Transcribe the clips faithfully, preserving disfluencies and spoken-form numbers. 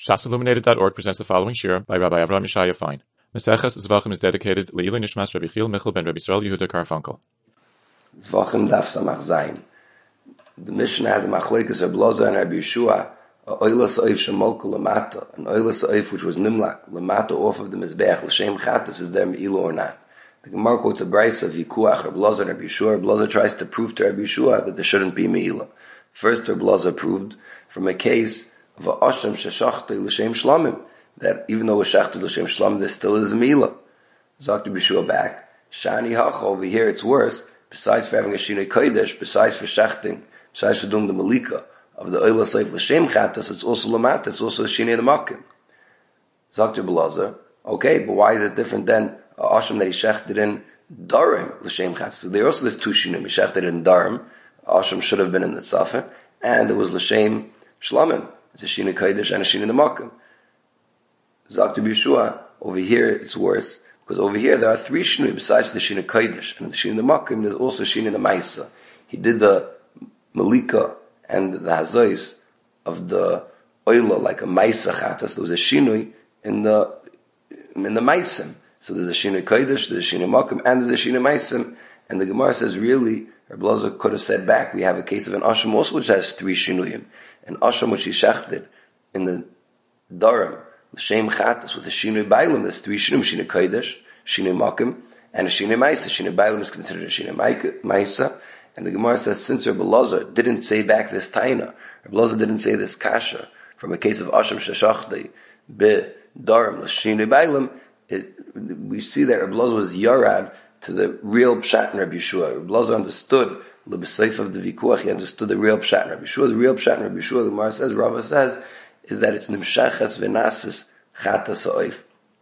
Shas Illuminated dot org presents the following shir by Rabbi Avraham Yeshaya Fein. Maseches Zvachim is dedicated Le'ilui Nishmas Rabbi Chil Michal ben Rabbi Yisrael Yehuda Karfunkel. Zvachim daf samach zayin. The Mishnah has a machlekes Rabbi Loza and Rabbi Yeshua, a oilas oif shemolku lamata, an oilas oif which was nimlak lamata off of the mizbeach l'shem chatas, is there me'ilah or not? The Gemara quotes a brayso of Yikuach Rabbi Loza and Rabbi Yeshua. Rabbi Loza tries to prove to Rabbi Yeshua that there shouldn't be me'ilah. First, Rabbi Loza proved from a case of a asham sheshachti l'shem shlamim, that even though it's shachti l'shem shlamim, there still is a me'ilah. Zok Rabbi Yeshua back, shani hacha, over here it's worse. Besides for having a shinei kodesh, besides for shachting, besides for doing the malika of the oila seif l'shem chatas, it's also lamat, it's also shinei l'makim. Zok Rabbi Loza, okay, but why is it different than a asham that he shechted in darim l'shem chatas? So there also there's two shinei, he shechted in darim, asham should have been in the tzafeh, and it was l'shem shlamim. It's a shinei kodesh and a shinei l'makim. Zok Rabbi Yeshua, over here it's worse, because over here there are three shinui besides the shinei kodesh and the shinei l'makim. There's also shinei l'maisa. He did the malika and the hazois of the oila like a maisa chatas. There was a shinui in the in the maisim. So there's a shinei kodesh, there's a shinei l'makim, and there's a shinei maisim. And the Gemara says, really, Rabbi Loza could have said back, we have a case of an asham also which has three shinuyim. An asham which he shechted in the darim, the shem chatas with a shinui bailim. There's three shinuyim: shinui kodesh, shinui makim, and a shinui maisa. Shinui bailim is considered a shinui maisa. And the Gemara says, since Rabbi Loza didn't say back this taina, Rabbi Loza didn't say this kasha from a case of asham sheshachti be darim the shinui bailim, we see that Rabbi Loza was yarad to the real pshat in Rabbi Yeshua. Rabbi Loza understood the b'seif of the vikuach. He understood the real pshat in Rabbi Yeshua. The real pshat in Rabbi Yeshua, the Gemara says, Rava says, is that it's nimshachas v'nasis chatas ha'oif.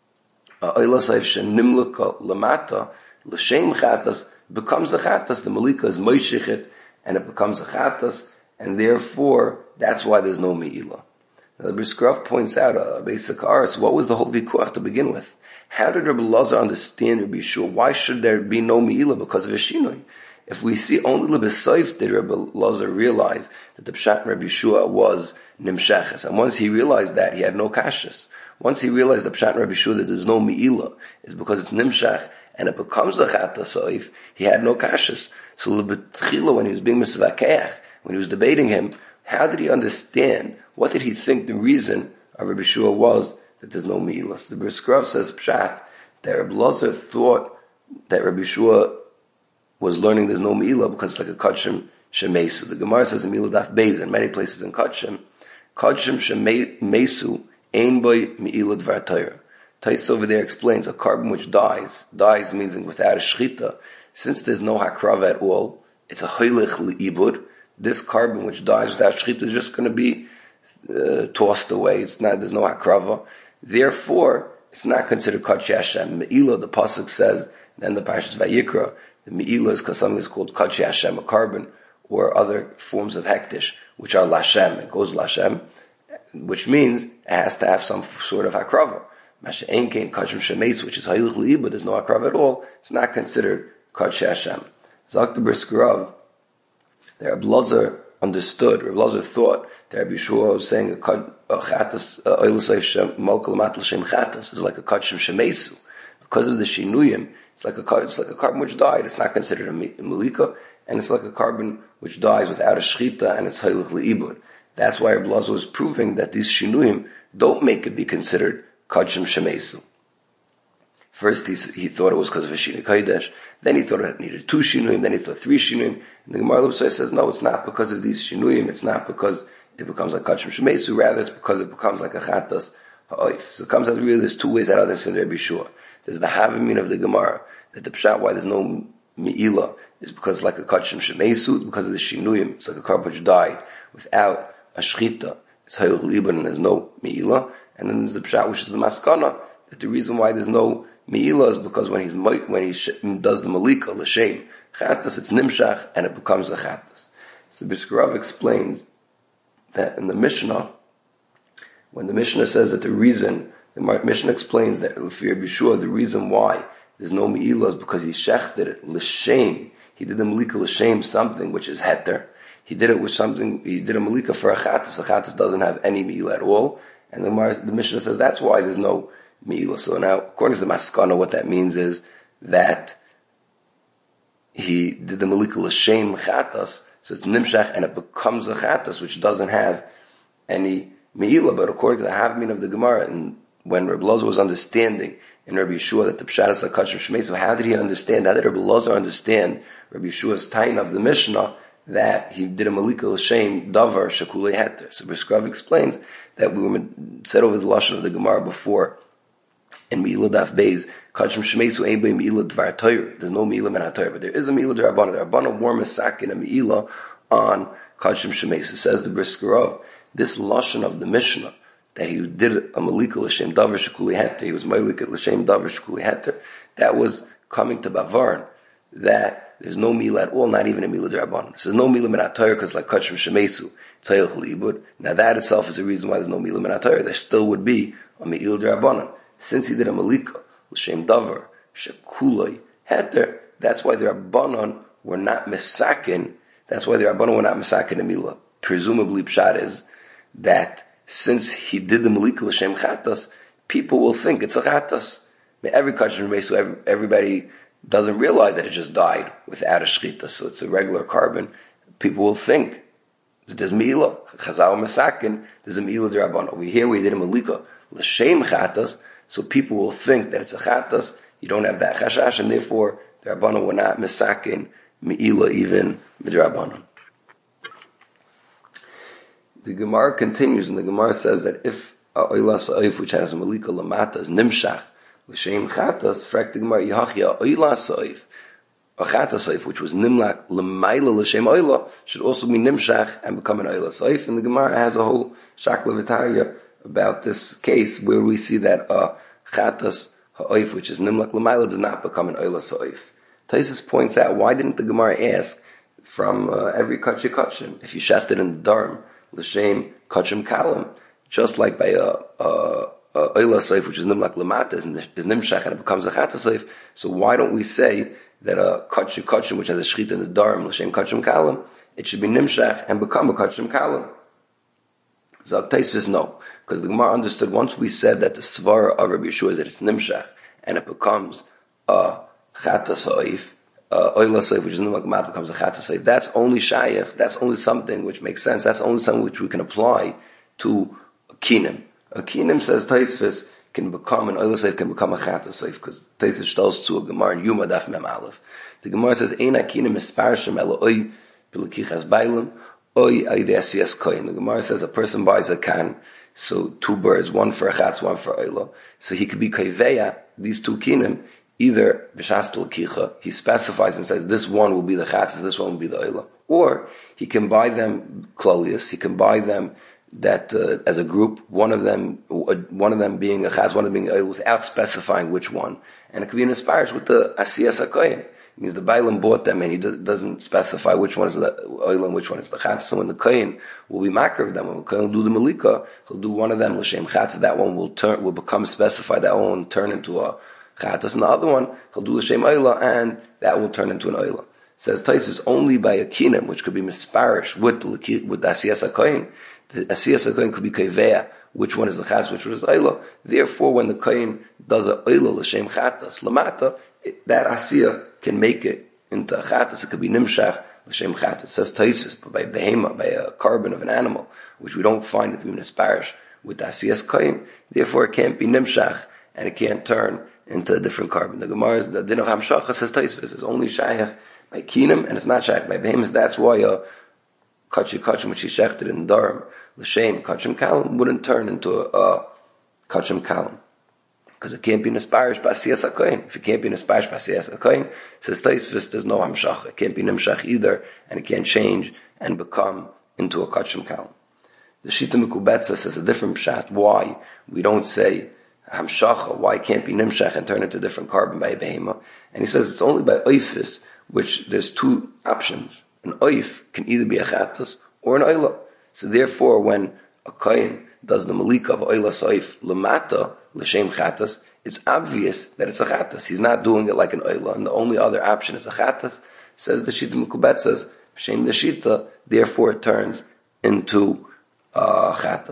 Ha'oilas ha'oif she'nimluka lamata l'shem chatas becomes a chatas. The malika is moishichet, and it becomes a chatas, and therefore that's why there's no me'ilah. Now the Briskrov points out a basic ars. What was the whole vikuach to begin with? How did Rabbi Loza understand Rabbi Yeshua? Why should there be no me'ilah because of a shinui? If we see only l'besoif did Rabbi Loza realize that the pshat Rabbi Yeshua was nimshachas, and once he realized that, he had no kashas. Once he realized the pshat Rabbi Yeshua that there's no me'ilah is because it's nimshach and it becomes a chata soif, he had no kashas. So l'betchila, when he was being misvakeach, when he was debating him, how did he understand? What did he think the reason of Rabbi Yeshua was that there's no me'ilah? The Briskrov says pshat that Rabbi Loza thought that Rabbi Yeshua was learning there's no me'ilah because it's like a kachim shemesu. The Gemara says in Milah Daf Beis, in many places in kachim, kachim shemesu ein boy me'ilah dvar Torah. Tais over there explains a carbon which dies. Dies means without a shchita. Since there's no hakrava at all, it's a hoilich li'ibud. This carbon which dies without shchita is just going to be uh, tossed away. It's not. There's no hakrava. Therefore, it's not considered kachim Hashem. Me'ilah, the pasuk says, then the parashas Vayikra, the me'ilah is because something is called kachim Hashem, a carbon, or other forms of hektish, which are lashem. It goes lashem, which means it has to have some sort of hakrava. Masha Enkein Kachim Shemes, which is Hayilich Li, but there's no Akrav at all, it's not considered Kach Hashem. Zok the Briskrov, that Rabbi Loza understood, Rabbi Loza thought that Rabbi Yeshua was saying a Chatas, Oilus Eif Shem, Malkal Matl Shem Chatas, is like a Kachim Shemesu. Because of the Shinuyim, it's like a it's like a carbon which died, it's not considered a Malika, and it's like a carbon which dies without a Shchita, and it's Hayilich Li Ibud. That's why Rabbi Loza was proving that these Shinuyim don't make it be considered Kachim Shemesu. First he, he thought it was because of a Shinui Kodesh, then he thought it needed two Shinuyim, then he thought three Shinuyim, and the Gemara Lubsai says, no, it's not because of these Shinuyim, it's not because it becomes like Kachim Shemesu, rather it's because it becomes like a Chatas Ha'oif. So it comes out really, there's two ways out of this in Rabbi Yeshua. There's the Havamim of the Gemara, that the Pshat, why there's no Me'ilah, is because it's like a Kachim Shemesu, because of the Shinuyim, it's like a carbon which died without a Shchita, it's Hayil Liban, and there's no Me'ilah. And then there's the pshat, which is the maskana, that the reason why there's no me'ilah is because when he's when he does the malika l'shem chatas, it's nimshach and it becomes a chatas. So Briskrov explains that in the Mishnah, when the Mishnah says that the reason, the Mishnah explains that if you're sure the reason why there's no me'ilah is because he shechted it l'shem. He did the malika l'shem something which is heter. He did it with something. He did a malika for a chatas. A chatas doesn't have any me'ilah at all. And the, Gemara, the Mishnah says that's why there's no Me'ilah. So now, according to the Maskana, what that means is that he did the Malika L'Shem Chatas, so it's Nimshach, and it becomes a Chatas, which doesn't have any Me'ilah. But according to the Havmin of the Gemara, and when Rabbi Loza was understanding in Rabbi Yeshua that the Pshat is a Kachim Shmei, so how did he understand, how did Rabbi Loza understand Rabbi Yeshua's Tain of the Mishnah that he did a Malika L'Shem Davar Shekulei Heter? So Briskov explains that we said over the Lashon of the Gemara before, in Me'ilah Daf Beis, Kachim Shmeisu Ein Bei Me'ilah Dvar Torah. There's no Me'ilah Men HaTorah, but there is a Me'ilah D'Rabbanan. The Rabbanan wore Mesakin a Me'ilah on Kachim Shmeisu. Says the Briskerov, this Lashon of the Mishnah, that he did a Malika L'Shem Davar Shekuli Heter, he was Malika L'Shem Davar Shekuli Heter, that was coming to Bavarn, that there's no Me'ilah at all, not even a Me'ilah D'Rabbanan. So there's no Me'ilah Men HaTorah, because like Kachim Shmeisu, Tzayach Libud. Now that itself is a reason why there's no Me'ilah Men HaTorah. There still would be a Me'ilah D'Rabbanan. Since he did a Malika L'Shem Davar Shekulei Heter, that's why the Rabbanon were not Mesakin. That's why the Rabbanon were not Mesakin a Milah. Presumably, Pshat is that since he did the Malika L'Shem Chatas, people will think it's a Chatas. Every Kachim Shmei, so everybody doesn't realize that it just died without a Shchita, so it's a regular carbon. People will think that there's Milah, Chazal Mesakin, there's a Milah D'Rabbanon. We hear we did a Malika L'Shem Chatas, so people will think that it's a Chatas. You don't have that Chashash, and therefore the Rabbanon were not Mesakin Me'ilah even Midrabbanon. The Gemara continues, and the Gemara says that if a Oila Sa'if, which has a Malika Lamata, is Nimshach L'Shem Chatas, frak the Gemara Yahachia Oila Sa'if, a Chatas Sa'if, which was Nimlak L'Maila L'Shem Oila, should also be Nimshach and become an Oila Sa'if. And the Gemara has a whole Shakla V'Tarya about this case where we see that a Chatas Ha'oif, which is Nimlak L'Maila, does not become an Oila Sa'if. Taisus points out, why didn't the Gemara ask from uh, every Kachim Kachim, if you shechted in the Dharm, L'Shem Kachim Kalim, just like by a, a, a Oila Sa'if, which is Nimlak L'Mata, is, is Nimshach, and it becomes a Chatas Sa'if, so why don't we say that a Kachim Kachim, which has a Shechit in the Dharm, L'Shem Kachim Kalim, it should be Nimshach and become a Kachim Kalim? So Taisus no. Because the Gemara understood, once we said that the Svara of Rabbi Yeshua is that it's Nimshach, and it becomes a Chatas Sa'if, uh, Oila Sa'if, which is Nimlak L'Mata, becomes a Chatas Sa'if, that's only Shayach, that's only something which makes sense, that's only something which we can apply to a Kinim. A Kinim, says Taisvis, can become, an Oila Sa'if can become a Chatas Sa'if, because Taisvis tells to a Gemara in Yuma Daf Mem Aleph. The Gemara says, Ein HaKinim Esparshim Ela Oy B'Lekichas Bailim, Oy Aydei Asiyas Koyin. The Gemara says a person buys a can, so two birds, one for a Chatz, one for Oila. So he could be Kaiveya, these two Kinim, either B'Shas L'Kicha, he specifies and says this one will be the Chatz, this one will be the Oila. Or he can buy them Klolius, he can buy them that uh, as a group, one of them one of them being a Chatz, one of them being Oila, without specifying which one. And it could be an Asparish with the Asiyas HaKoyin. It means the Bailam bought them and he do, doesn't specify which one is the Oila and which one is the Chatz. So when the Kohen will be makar of them, when the Kohen will do the Malika, he'll do one of them, L'Shem Chatz, that one will turn, will become specified, that one will turn into a Chatz, and the other one, he'll do L'Shem Oila, and that will turn into an Oila. Says Taisus, only by a Kinim, which could be Misparish with the, with the Asiyas HaKohen, the Asiyas HaKohen could be Kaiveya, which one is the Chatz, which one is Oila. Therefore, when the Kohen does a Oila, L'Shem Chatz, Lamata, that Asiyah can make it into a Chatz. It could be Nimshach, L'Shem Chatz. It says Taisus, but by Behema, by a carbon of an animal, which we don't find it to be Misparish with the Asiyas Kohen, therefore it can't be Nimshach, and it can't turn into a different carbon. The Gemara, the Din of Hamshacha, says Taisus, is only Shayach by Kinim, and it's not Shayach by Behemoth. That's why a Kachim Kachim, which he shechted in Dharm, L'Shem Kachim Kalim, wouldn't turn into a, a Kachim Kalim. Because it can't be Nisparish by Asiyas HaKohen. If it can't be Nisparish by Asiyas HaKohen, says Taisvis, there's no Hamshach. It can't be Nimshach either, and it can't change and become into a Kachim Kalim. The Shita Mikubetza says a different Pshat. Why? We don't say Hamshacha. Why it can't be Nimshach and turn into a different carbon by a Behema? And he says it's only by Oifis, which there's two options. An Oif can either be a Chattas or an Oila. So therefore, when a Kohen does the Malika of Oila Saif Lamata, L'Shem Chattas, it's obvious that it's a Chattas. He's not doing it like an Oila, and the only other option is a Chattas. Says the Shita Mekubet says, Shem the Shita, therefore it turns into uh, Chattas.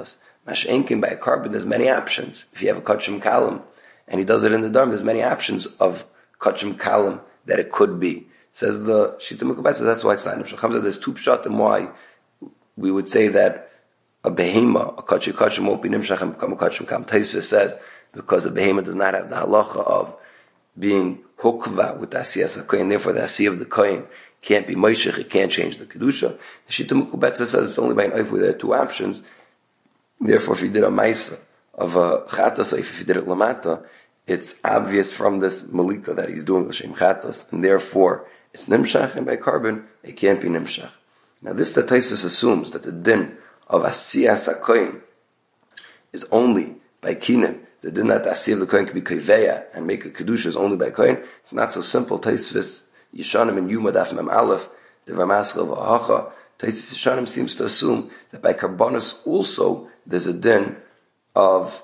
Mashenkin, by a carbon, there's many options. If you have a kachim kalam, and he does it in the dharm, there's many options of kachim kalam that it could be. Says the Shita Mukubet, says that's why it's not nimshach. There's two pshatim why we would say that a behema, a kachim kachim won't be nimshach and become a kachim kalam. Taisva says, because a behema does not have the halacha of being hukva with the asiyas hakoyin, therefore the asiyah of the koyin can't be moishech, it can't change the kedusha. The Shita Mukubet says it's only by an oif where there are two options. Therefore, if you did a maisa of a chatas, if you did it lamata, it's obvious from this malika that he's doing l'shem chatas, and therefore it's nimshach, and by carbon it can't be nimshach. Now, this the Tosfos assumes that the din of asiyas hakoyin is only by kinim. The din that the asiyah of the kohen can be kaiveya and make a kedusha is only by kohen. It's not so simple. Tosfos Yishanim and Yuma Daf Mem Aleph, the Ramaschal v'Hacha. Tosfos Yishanim seems to assume that by karbonos also there's a din of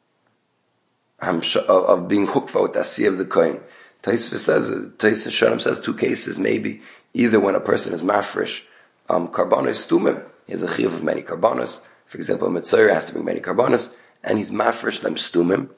of being hukva with the asiyah of the kohen. Tosfos says, Tosfos Yishanim says two cases maybe. Either when a person is mafresh um, karbonos stumim, he has a chiyuv of many karbonos. For example, a mitzvah has to bring many karbonos, and he's mafresh them stumim.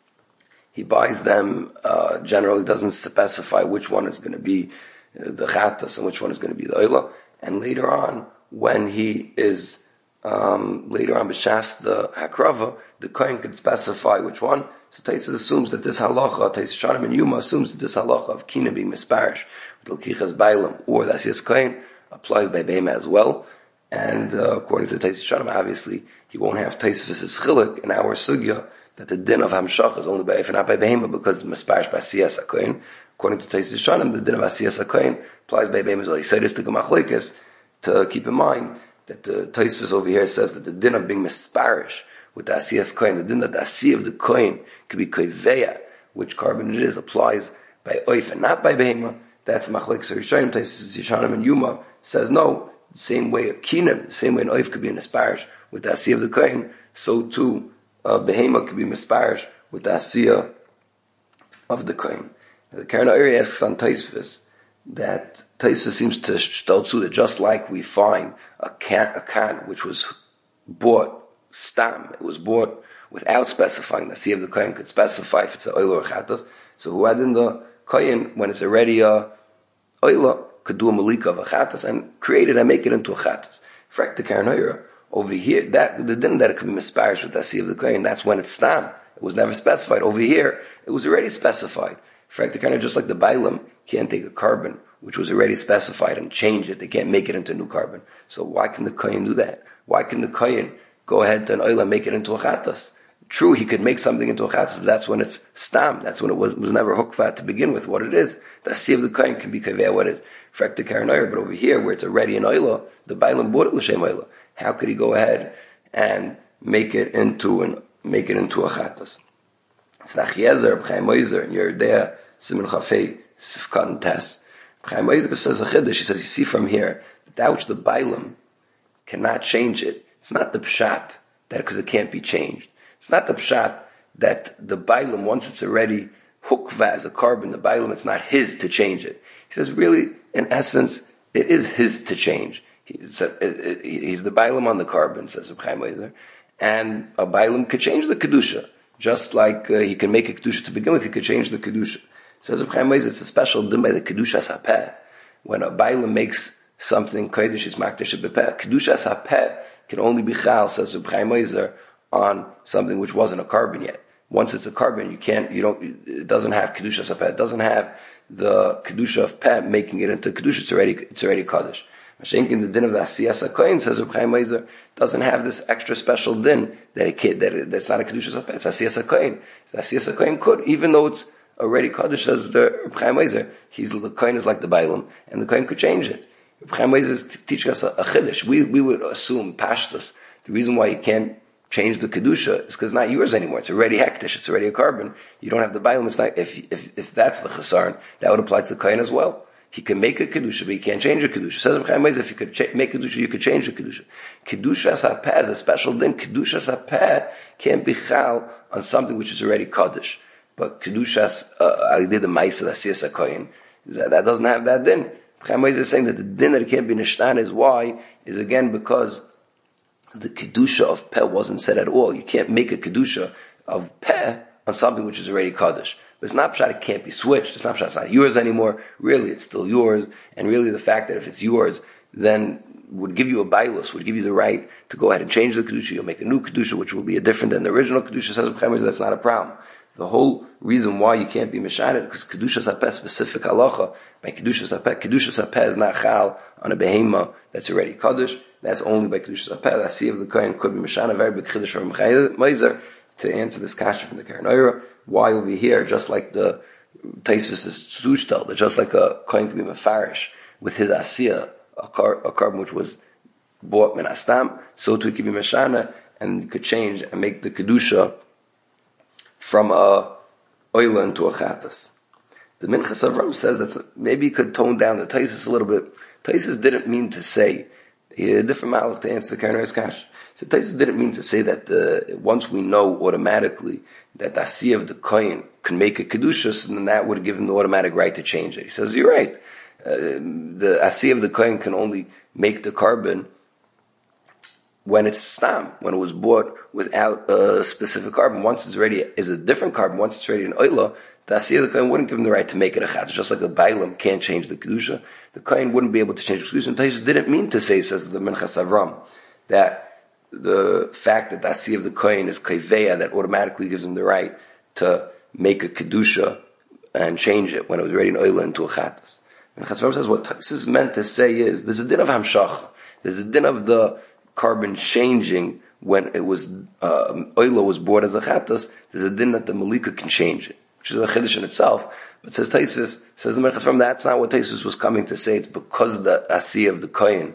He buys them, uh, generally doesn't specify which one is going to be the chatas and which one is going to be the oila. And later on, when he is, um, later on, b'shas the hakrava, the kohen could specify which one. So Tosfos assumes that this halacha, Tosfos Shanim and Yuma assumes that this halacha of kina being misparish, with l'kichas bailam, or the asiyas kohen, applies by behema as well. And, uh, according to Tosfos Shanim, obviously, he won't have Tosfos' chilik in our sugya, that the din of hamshach is only by if not by behema, because it's misparish by asiyas hakoyin. According to Tosfos Shanim, the din of asiyas hakoyin applies by behema as well. He said this to Gemachloikis, to keep in mind that the Tosfos over here says that the din of being misparish with the asiyas koyin, the din that the asiyah of the koyin could be koiveya, which carbon it is, applies by oif and not by behema. That's Machlokes Rishonim. Tosfos Yishanim and Yuma says no. The same way a kinim, the same way an oif could be an misparish with the asiyah of the koyin, so too Uh, behema could be misparish with the asiyah of the kohen. The Karen Ori asks on Tosfos that Tosfos seems to stelzu that just like we find a can, a can which was bought stam, it was bought without specifying. The asiyah of the kohen could specify if it's an oila or chatas. So who had in the kohen when it's already a oila could do a malika of a chatas and create it and make it into a chatas. Frek the Karen Ori. Over here, that the din that it could be misparish with the asiyah of the kohen, that's when it's stam. It was never specified. Over here, it was already specified. In fact, kind of just like the bailam can't take a carbon which was already specified and change it. They can't make it into new carbon. So why can the kohen do that? Why can the kohen go ahead to an oila and make it into a chatas? True, he could make something into a chatas, but that's when it's stam. That's when it was, was never hukva to begin with. What it is, the asiyah of the kohen can be kaveh what it is. Frek the karanoyer, but over here where it's already an oila, the bailam bought it l'shem oila. How could he go ahead and make it into an make it into a chatas? It's Nachyezer, B'chaim Oizer, and you're there, Siman Chafei, Sifkat and Tess. B'chaim Oizer says a chiddush. He says, you see from here that that which the bailam cannot change it. It's not the pshat that because it can't be changed. It's not the pshat that the bailam, once it's already hukva as a carbon, the bailam, it's not his to change it. He says, really, in essence, it is his to change. He's the bailam on the carbon, says Reb Chaim Oizer, and a bailam could change the kedusha, just like uh, he can make a kedusha to begin with. He could change the kedusha. Says Reb Chaim Oizer, it's a special din by the kedusha sapeh. When a bailam makes something kodesh, it's makdash bepeh. Kedusha sapeh can only be chal, says Reb Chaim Oizer, on something which wasn't a carbon yet. Once it's a carbon, you can't, you don't, it doesn't have kedusha sapeh. It doesn't have the kedusha of peh making it into kedusha. It's already, it's already kodesh. Mashenkin, the din of the asiyas hakoyin, says Reb Chaim Oizer, doesn't have this extra special din that it can't, that it, that's not a kedusha sapeh. It's asiyas hakoyin. Asiyas hakoyin could, even though it's already kodesh, says the Reb Chaim Oizer, he's the koyin is like the bailam, and the koyin could change it. Reb Chaim Oizer is teaching us a, a chiddush. We we would assume pashtus. The reason why you can't change the kedusha is because it's not yours anymore. It's already hektish. It's already a carbon. You don't have the bailam. It's not. If if if that's the chesaron, that would apply to the koyin as well. He can make a kedusha, but he can't change a kedusha. Says Reb Chaim Oizer, if you could cha- make kedusha, you could change the kedusha. Kedusha sapeh is a special din. Kedusha sapeh can't be chal on something which is already kaddish. But kedusha, uh, I did the ma'aseh asiyas hakoyin. That, that doesn't have that din. Reb Chaim Oizer is saying that the din that it can't be nishtan is why is again because the kedusha of peh wasn't said at all. You can't make a kedusha of peh on something which is already kaddish. But it's not pshat, it can't be switched. It's not pshat, it's not yours anymore. Really, it's still yours. And really the fact that if it's yours, then would give you a bailus, would give you the right to go ahead and change the kedusha. You'll make a new kedusha, which will be a different than the original kedusha. Says B'chemers, that's not a problem. The whole reason why you can't be mishaned, because kedusha sapeh specific halacha. By kedusha sapeh, kedusha sapeh is not chal on a behema that's already kaddish. That's only by kedusha sapeh. That see of the kohen could be mishaned, very big chiddush from Meiser. To answer this kasha from the Karen Oira, why over here, just like the Taisus is zushtel, that just like a kohen can be mefarish with his asiyah, a, car, a carbon which was bought min astam, so too it could be meshana and could change and make the kedusha from a oila into a chatas. The Minchas Avram says that maybe he could tone down the Taisus a little bit. Taisus didn't mean to say, he had a different malach to answer the Karen Oira's kasha. So Taisus didn't mean to say that the, once we know automatically that the asiyah of the kohen can make a kedusha, so then that would give him the automatic right to change it. He says, you're right. Uh, the asiyah of the kohen can only make the carbon when it's stam, when it was bought without a specific carbon. Once it's ready, is a different carbon. Once it's ready in oila, the asiyah of the kohen wouldn't give him the right to make it a chatz. Just like the bailam can't change the kedusha, the kohen wouldn't be able to change the kedusha. And Taisus didn't mean to say, says the Minchas Avram, that the fact that the asiyah of the kohen is kaiveya, that automatically gives him the right to make a kedusha and change it when it was ready in oila into a chattas. And Chasam says what Taisus meant to say is there's a din of hamshacha, there's a din of the carbon changing when it was uh, oila was bought as a chattas. There's a din that the malika can change it, which is a chiddush in itself. But says Taisus, says the Chasam, that's not what Taisus was coming to say. It's because the asiyah of the kohen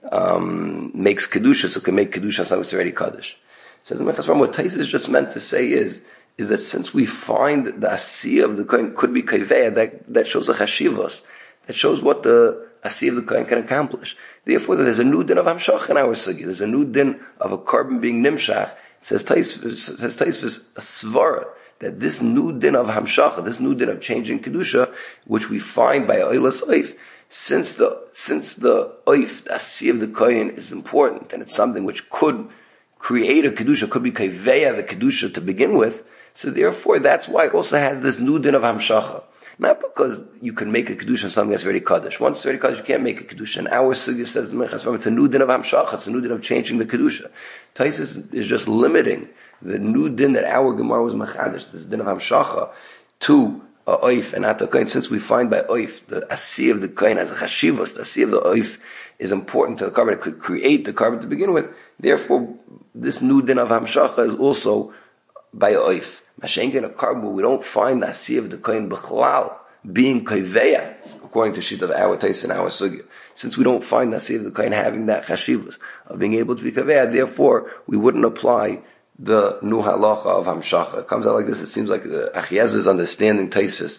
Um, makes kedusha, so can make kedusha something that's already kaddish. Says the Mechas Ram, what Taisus just meant to say is, is that since we find the asiyah of the kohen could be kaiveya, that, that shows a chashivos, that shows what the asiyah of the kohen can accomplish. Therefore, there's a new din of hamshach in our sugi. There's a new din of a carbon being nimshach. Says Taisus, says Taisus, a svara, that this new din of hamshach, this new din of changing kedusha, which we find by oilas oif, Since the since the oif, the asiyah of the kohen is important, and it's something which could create a kedusha, could be kaiveya the kedusha to begin with. So therefore, that's why it also has this new din of hamshacha. Not because you can make a kedusha something that's very kaddish. Once it's very kaddish, you can't make a kedusha. And our sugya says the Minchas Ram, it's a new din of hamshacha. It's a new din of changing the kedusha. Taisus is just limiting the new din that our Gemara was machadish, this din of hamshacha, to a oif and not a kohen. Since we find by oif the asiyah of the kohen as a chashivos, the asiyah of the oif is important to the carbon. It could create the carbon to begin with. Therefore, this new din of hamshacha is also by oif. Mashenkin a carbon, we don't find the asiyah of the kohen b'chlal being kaiveya, according to sheet of our taste and our sugya. Since we don't find the asiyah of the kohen having that chashivos of being able to be kaiveya, therefore we wouldn't apply the new halacha of hamshacha. It comes out like this. It seems like the Achiezer is understanding Taisus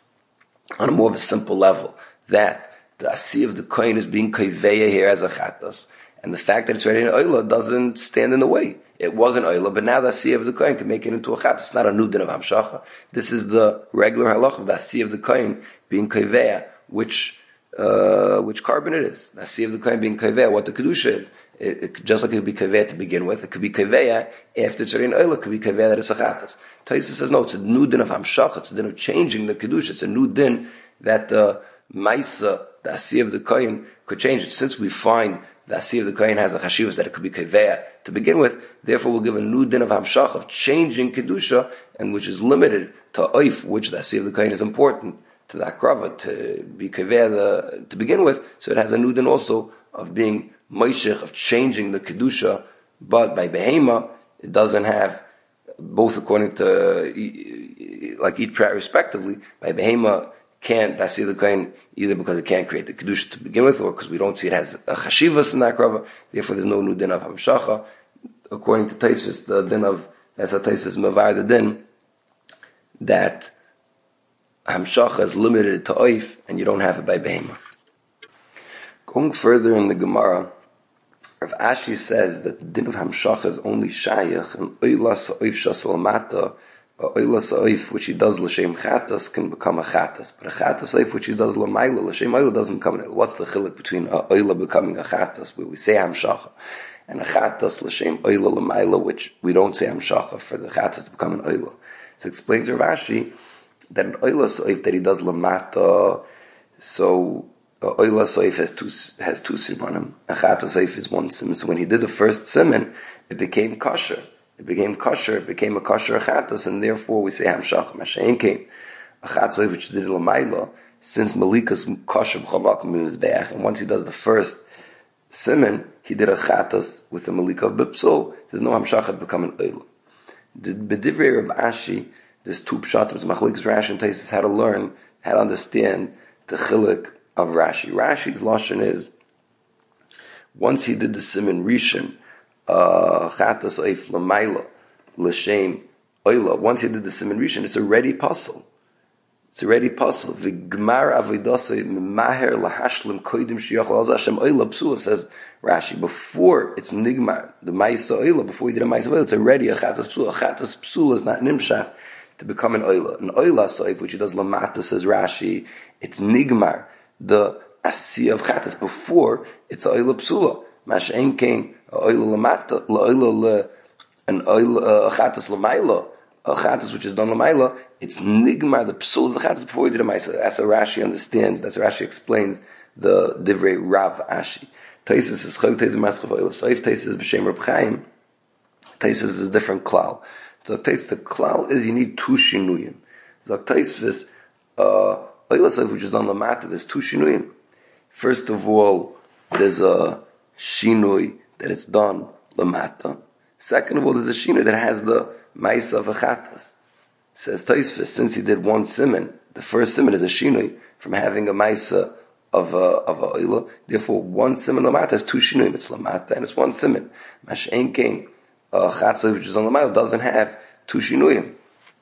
on a more of a simple level, that the asiyah of the kohen is being kaiveya here as a chatas, and the fact that it's ready in oila doesn't stand in the way. It wasn't oila, but now the asiyah of the kohen can make it into a chatas. It's not a new din of hamshacha. This is the regular halacha of the asiyah of the kohen being kaiveya, which uh, which carbon it is. The asiyah of the kohen being kaiveya, what the kedusha is. It, it, just like it could be kaveya to begin with, it could be kaveya after it's in oil, it could be kaveya that it's a chatas. Taisus says no, it's a new din of hamshach, it's a din of changing the kedusha, it's a new din that the maisa, the asiyah of the kohen, could change it. Since we find the asiyah of the kohen has a chashivas that it could be kaveya to begin with, therefore we'll give a new din of hamshach, of changing kedusha, and which is limited to oif, which the asiyah of the kohen is important to the akrava, to be kaveya to begin with, so it has a new din also of being Moishech, of changing the kedusha, but by behema it doesn't have, both according to like each prat respectively. By behema can't that's the kohen either because it can't create the kedusha to begin with, or because we don't see it has a chashivas in that krava. Therefore, there's no new din of hamshacha. According to Taisus, the din of that's a Taisus mavar the din that hamshacha is limited to oif, and you don't have it by behema. Going further in the Gemara, Rav Ashi says that the din of hamshacha is only shayach, and oilas oif shasalamata, oilas oif which he does l'shem chatas can become a chatas, but a chatas oif which he does l'mayla, l'shem oila doesn't come in it. What's the chiluk between a oila becoming a chatas, where we say hamshacha, and a chatas l'shem oila l'mayla, which we don't say hamshacha for the chatas to become an oila. So explains Rav Ashi that an oila soif that he does lamata, so uh, oila soif has two has two simanim. A chatas soif is one sim. So when he did the first siman, it became kosher. It became kosher. It became a kosher chatas, and therefore we say hamshacha. Mashayin came a chatas soif which did lamayla, since Malika's kosher b'chavak mizbeach, and once he does the first siman, he did a chatas with the Malika of Bipsul. There's no hamshacha become an oila. The B'divrei Rav Ashi, there's two pshatim, Machlokes Rashi and Taisus, how to learn, how to understand the chilik of Rashi. Rashi's lashon is, once he did the siman rishon, uh, chatas oif l'mayla, l'shem oila, once he did the siman rishon, it's already puzzle. It's already puzzle. V'gmar avodasei maher lahashlim koidim sheyachol al Hashem oila psula, says Rashi, before it's nigmar, the maisa oila, before he did a maisa oila, it's already a chatas psula. A chatas psula is not nimshach to become an oila. An oila soif, which he does lamata, says Rashi, it's nigmar, the asiyah of chatas, before it's a oila psula. Mashen kein, a oila lamata, la oila le, an oila, a chatas lamayla, a chatas which is done lamayla, it's nigmar, the psul of the chatas before he did a maisa. That's how Rashi understands, that's how Rashi explains the divrei Rav Ashi. Taisus is chag taisus maschav oila soif, Taisus is b'shem Reb Chaim. Taisus is a different klal. So Taisus, the klal is you need two shinuyim. So Taisus, uh, oila soif which is on the matter, there's two shinuyim. First of all, there's a shinui that it's done lamata. Second of all, there's a shinui that has the maisa of a chatas. Says Taisus, since he did one siman, the first siman is a shinui from having a maisa of a of a oila. Therefore, one siman lamata has two shinuim. It's lamata and it's one siman. Mashen kein a chatzah which is on lamata doesn't have two shinuim.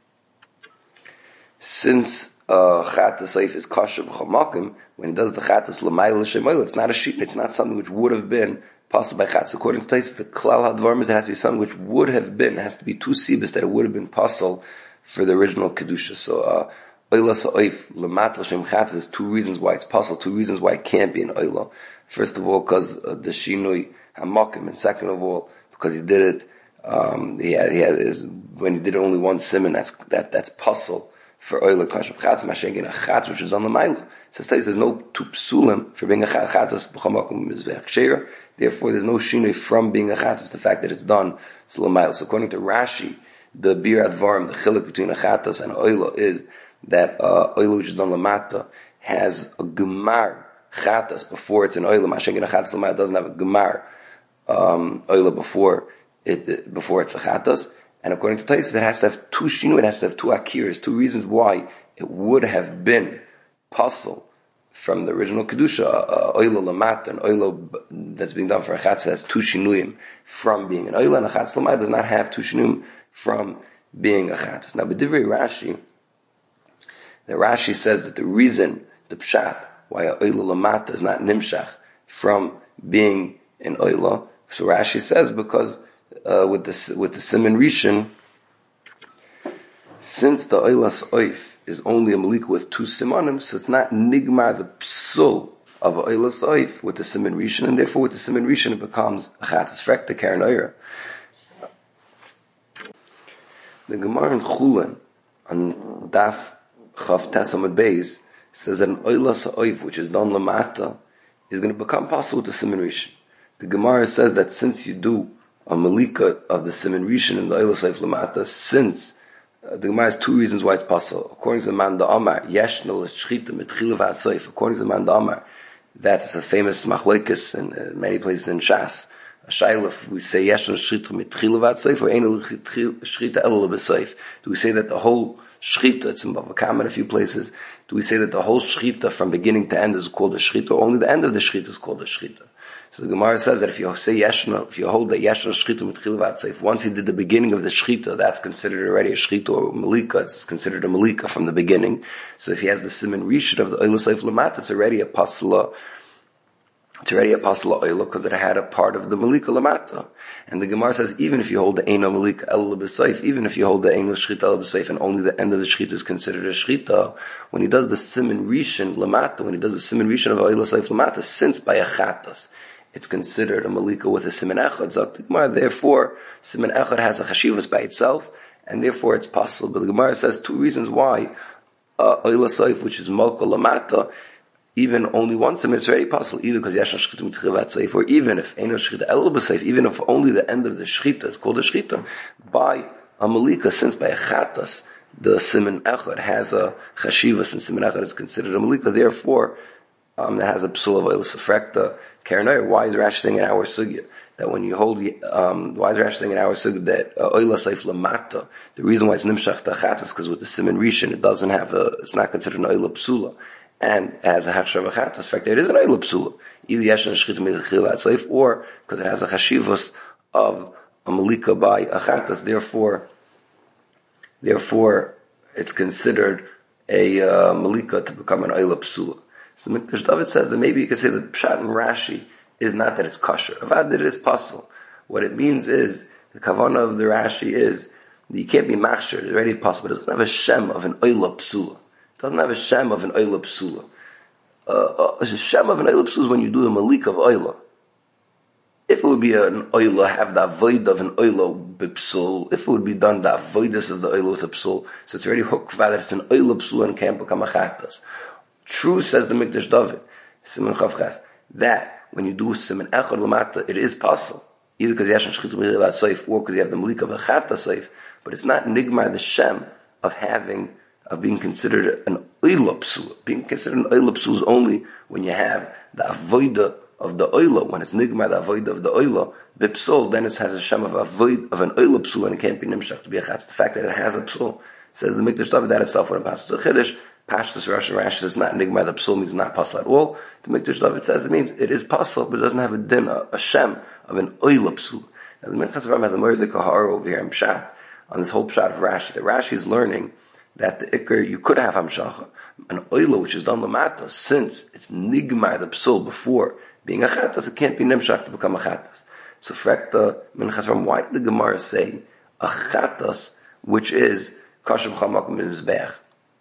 Since uh, chatas seif is kosher b'chamakim, when he does the chatas lamayla l'shem oila, it's not a shin. It's not something which would have been possible by chatas. According to Taisus, the klal hadvarim is it has to be something which would have been. It has to be two sibas that it would have been possible for the original kedusha. So. Uh, Oila sa'oif, l'mat l'shem chatzah, there's two reasons why it's possible, two reasons why it can't be an oila. First of all, because uh, the shinui hamakim, and second of all, because he did it, um, he had, he had his, when he did only one siman, that's, that, that's puzzle for oila kasher chatzah, mashen a chatz, which is on the maila. So it says there's no two psulim for being a chatzah, b'chamakum mizvech sheira, therefore there's no shinui from being a chatzah, the fact that it's done, it's l'maila. So according to Rashi, the bir advarim, the chilik between a chatzah and oila is, that uh, oila which is done lamata has a gemar chatas before it's an oila. Mashen chatas lamata doesn't have a gemar um, oila before it, it before it's a chatas. And according to Taisus, it has to have two shinu. It has to have two akiras. Two reasons why it would have been pasul from the original kedusha. Uh, oila lamata and oila that's being done for a chatas has two shinuyim from being an oila, and a chatas lamata does not have two shinuyim from being a chatas. Now, b'divrei Rashi. The Rashi says that the reason, the pshat, why a oila lamata is not nimshach from being an oila, so Rashi says because uh, with the with the siman rishon, since the oilas oif is only a malika with two simanim, so it's not nigmar the psul of a oilas oif with the siman rishon, and therefore with the siman rishon it becomes a chatas frek the karen oira. The Gemara in Chulin on Daf Chav Tesamad Beis says that an oila sa'oif, which is done lamata, is going to become possible with the siman rishon. The Gemara says that since you do a malika of the siman rishon and the oila sa'oif lamata, since uh, the Gemara has two reasons why it's possible. According to the man da Amar, yeshna l'shchita mitchila v'atzoif. According to the man da Amar, that is a famous machlokes in uh, many places in Shas. A shaila, we say yeshna l'shchita mitchila v'atzoif, or einu l'shchita ela l'besoif. Do we say that the whole shchita, it's in Bava Kama in a few places, do we say that the whole shchita from beginning to end is called a shchita, or only the end of the shchita is called a shchita? So the Gemara says that if you say yeshna, if you hold that yeshna shchita mitchila v'atzoif, once he did the beginning of the shchita, that's considered already a shchita or malika, it's considered a malika from the beginning. So if he has the siman rishon of the oila sa'oif lamata, it's already a pasla, it's already a pasla oila because it had a part of the malika lamata. And the Gemara says, even if you hold the Eino Malika El B'Seif, even if you hold the Eino Shchita El B'Seif, and only the end of the Shchita is considered a Shchita, when he does the Siman Rishon Lamata, when he does the Siman Rishon of Oila Seif Lamata, since by a Chatas, it's considered a malika with a siman echad. So the Gemara, therefore, siman echad has a chashivas by itself, and therefore it's possible. But the Gemara says two reasons why oila soif, which is malka lamata, even only one siman, it's already possible, either because yashan shchita mitchivat soif, or even if eno shchita el b'soif, even if only the end of the shchita is called a shchita, by a malika, since by a chatas, the siman echad has a chashivas, and siman echad is considered a malika, therefore, um, it has a psul of oila sefrekta. Karanoy, why is Rashi saying in our sugya that when you hold, um, why is Rashi saying in our sugya that oila seif lamata, the reason why it's nimshach tachat is because with the siman rishon, it doesn't have a, it's not considered an oila psula, and it has a hachshav achat. In fact, it is an oila psula, either yeshan shchita mitchilat seif, or because it has a chashivus of a malika by achatas, therefore, therefore, it's considered a uh, malika to become an oila psula. So Mikdash David says that maybe you could say that Pshat and Rashi is not that it's kosher. Avad that it is possible. What it means is, the kavanah of the Rashi is, that you can't be machshir, it's already possible, but it doesn't have a shem of an oila psula. It doesn't have a shem of an oila psula. Uh, uh, a shem of an oila psula is when you do the malik of oila. If it would be an oila, have the avoid of an oila bipsul, if it would be done the avoidus of the oila with a psul, so it's already hooked that it's an oila psula and can't become a chatas. True, says the Mikdash David, Siman Chavchas, that when you do Siman Echad Lamata, it is possible. Either because you have Shchitu B'Chilat Seif, or because you have the Malik of a Chata Seif, but it's not Nigmar the Shem of having, of being considered an Oila Psula. Being considered an Oila Psula is only when you have the Avoida of the Oila, when it's Nigmar the Avoida of the Oila, Bipsul, then it has a Shem of Avoid of an Oila Psula, and it can't be Nimshach to be a Chatz. The fact that it has a Psul, says the Mikdash David, that itself would have passed the Chiddush. Pashtus Rashi Rashi is not nigma. The psul means not pasul at all. The Mikdash David says it means it is pasul, but it doesn't have a din, a, a shem of an oila psul. Now the Minchas Ram has a murder kahar over here in Pshat on this whole Pshat of Rashi. That Rashi is learning that the ikr you could have hamshacha, an oila which is done lamata, since it's nigma the psul before being a chatas, it can't be nimshach to become a chatas. So frekta Minchas Ram, why did the Gemara say a chatas which is kasher b'chal makom mizbeach?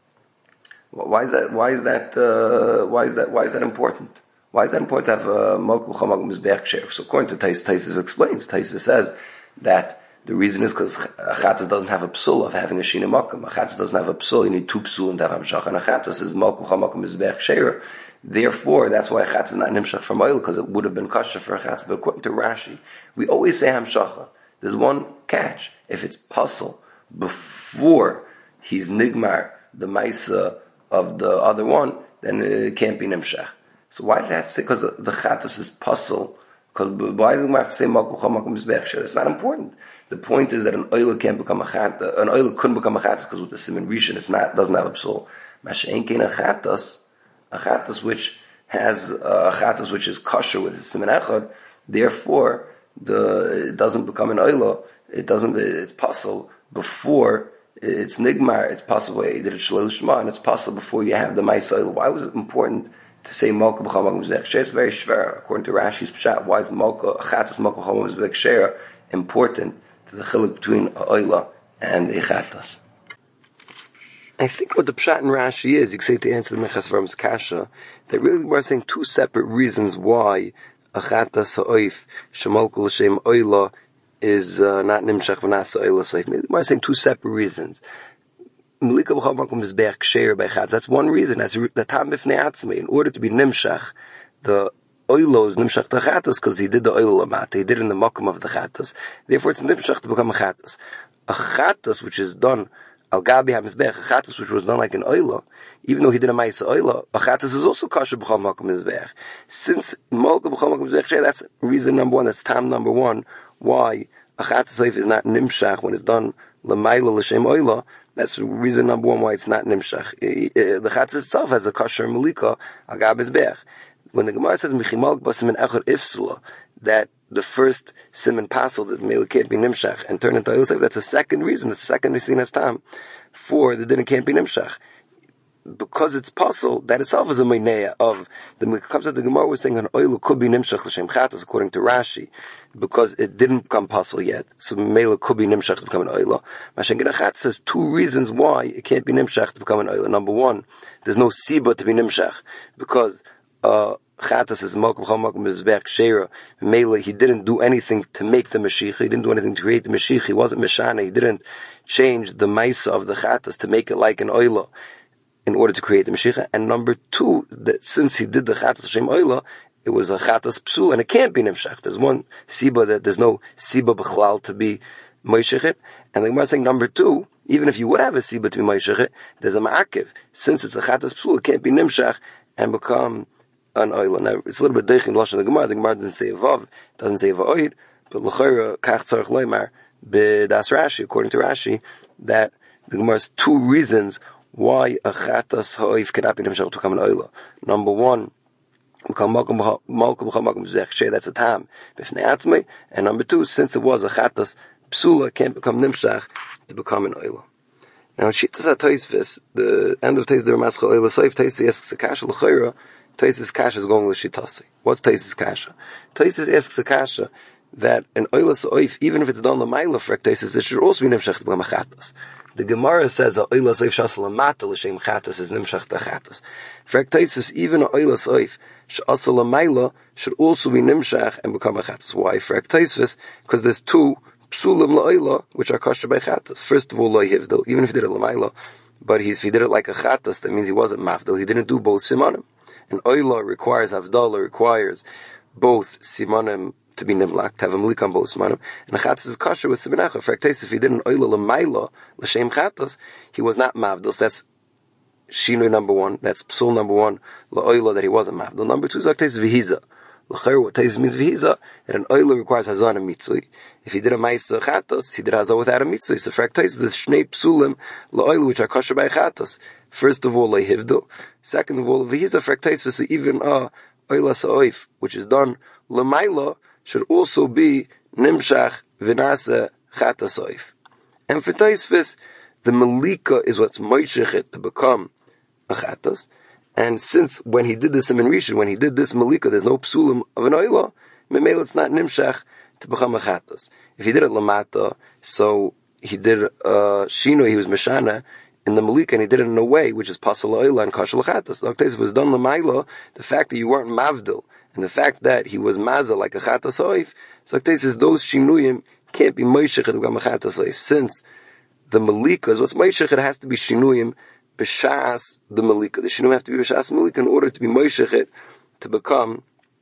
Why is that? Why is that? Uh, why is that? Why is that important? Why is that important to have a malkum chamagum mizbeach share? So according to Tais, Taisus explains. Taisus says that the reason is because achatas doesn't have a psul of having a shina makom. Achatas doesn't have a psul. You need two psulim to have hamshach. And achatas is malkum chamagum mizbeach share. Therefore, that's why achatas is not nimshach from oil, because it would have been kosher for achatas. But according to Rashi, we always say hamshacha. There's one catch: if it's pasul before he's nigmar the maisa of the other one, then it can't be nimshach. So why did I have to say, because the, the chatas is puzzle, because why do we have to say makom chamakom mizbech? It's not important. The point is that an oil can't become a chat, an oil couldn't become a chatas because with the siman rishon it's not, doesn't have a psul. Mashen kein a chatas, a chatas which has a chatas which is kosher with the siman echad, therefore the, it doesn't become an oil, it doesn't, it's puzzle before it's nigmar, it's possible you did it shalol shema, and it's possible before you have the ma'aseh. Why was it important to say malka b'chal makom mizbech shera? It's very shver. According to Rashi's pshat, why is malka chatas malka b'chal makom mizbech shera important to the chiluk between oila and the chatas? I think what the pshat in Rashi is, you can say to answer the Minchas Avram's kasha, that really we're saying two separate reasons why a chatas ha'oif shemalka l'shem oila is uh, not nimshach v'nasa oila seif. We're saying two separate reasons. Malika b'chal makom mizbeach ksheir by chatz. That's one reason. That's the tam b'fnei atzmei. In order to be nimshach, the oilo is nimshach to chattas because he did the oilo lamata. He did it in the makom of the chattas. Therefore, it's nimshach to become a chattas. A chattas which is done al gabi hamizbeach, a chattas which was done like an oilo, even though he did a ma'isa oilo, a chattas is also kasher b'chal makom mizbeach. Since malika b'chal makom mizbeach ksheir, that's reason number one. That's tam number one. Why a chatas seif is not nimshach when it's done l'mayla l'shem oila. That's reason number one why it's not nimshach. The chatas itself has a kosher malika agab izbeach. When the Gemara says michimal b'simin echad ifsula, that the first siman pasel that mele can't be nimshach and turn into oil seif, that's a second reason. That's the second nesinas tam for the dinner can't be nimshach. Because it's puzzle, that itself is a meineya of the comes out the Gemara was saying an oil could be nimshach l'shem chatas according to Rashi, because it didn't become puzzle yet. So mele could be nimshach to become an oil. Mashen Gedachat says two reasons why it can't be nimshach to become an oil. Number one, there's no siba to be nimshach because uh, chatas is mokum chol mokum mizbech sheira. Mele, he didn't do anything to make the Mashiach. He didn't do anything to create the Mashiach. He wasn't Meshana. He didn't change the maisa of the chatas to make it like an oila in order to create the Mashiach. And number two, that since he did the chatas Hashem oila, it was a chatas psul, and it can't be nimshach. There's one siba that there's no siba b'chlal to be moishechet. And the Gemara is saying number two, even if you would have a siba to be moishechet, there's a ma'akiv. Since it's a chatas psul, it can't be nimshach and become an oila. Now, it's a little bit deich in Lashon the Gemara. The Gemara doesn't say vav, it doesn't say va'oid, but l'chayra kach tzarech loymar b'das Rashi, according to Rashi, that the Gemara has two reasons why a chatas ha'oif cannot be nimshach to become an oila. Number one, that's a tam. And number two, since it was a chatas psula, can't become nimshach to become an oila. Now, in Shittas HaTosfos, the end of Tais the Ramaschal Oila Soif, Tais asks a kasha l'chayra. Tais' kasha is going with Shittasi. What's Tais' kasha? Tais asks a kasha that an oila soif, even if it's done l'mayla for Tais, it should also be nimshach to become a chatas. The Gemara says a oila soif shas l'mata l'shem chatas is nimshach to chatas. For Tais, even a oila soif shas l'mayla should also be nimshach and become a chatas. Why? For Tais, because there's two psulim la'oila, which are kosher by chatas. First of all, lo yivdil, even if he did it l'mayla, but he, if he did it like a chatas, that means he wasn't mafdil. He didn't do both simanim. And oila requires havdalah, requires both simanim to be nimlak, to have a mlik on both simanim. And a chatas is kosher with simanecha. For Tais, if he did an oila l'mayla, l'shem chatas, he was not mafdil. So that's shinui number one. That's psul number one, la'oila, that he wasn't mafdil. Number two is Tais v'hiza. L'chayr, what Tais means v'hiza, that an oila requires hazan and mitzui. If he did a ma'isa chatas, he did hazan without a mitzui. So for Tais, there's shnei psulim la'oila, which are kosher by chatas. First of all, lehivdil. Second of all, v'hiza for Tais, so even a oila sa'oif, which is done l'mayla, should also be nimshach v'nasa chatas oif. And for Tais, the malika is what's moishechet to become a chatas. And since when he did this in Rishon, when he did this malika, there's no psulim of an oila, memela it's not nimshach to become a chatas. If he did it lamata, so he did uh, shino, he was meshana in the malika, and he did it in a way which is pasal oila and kashal chatas. Like if it was done lamayla, the fact that you weren't mavdil, and the fact that he was maza like a chatas oif, so like says those shinuyim can't be moishech to become a chatas oif. Since the malika is what's moishech, it has to be shinuyim b'shas the malika. The shinuyim have to be b'shas malika in order to be moishechet to become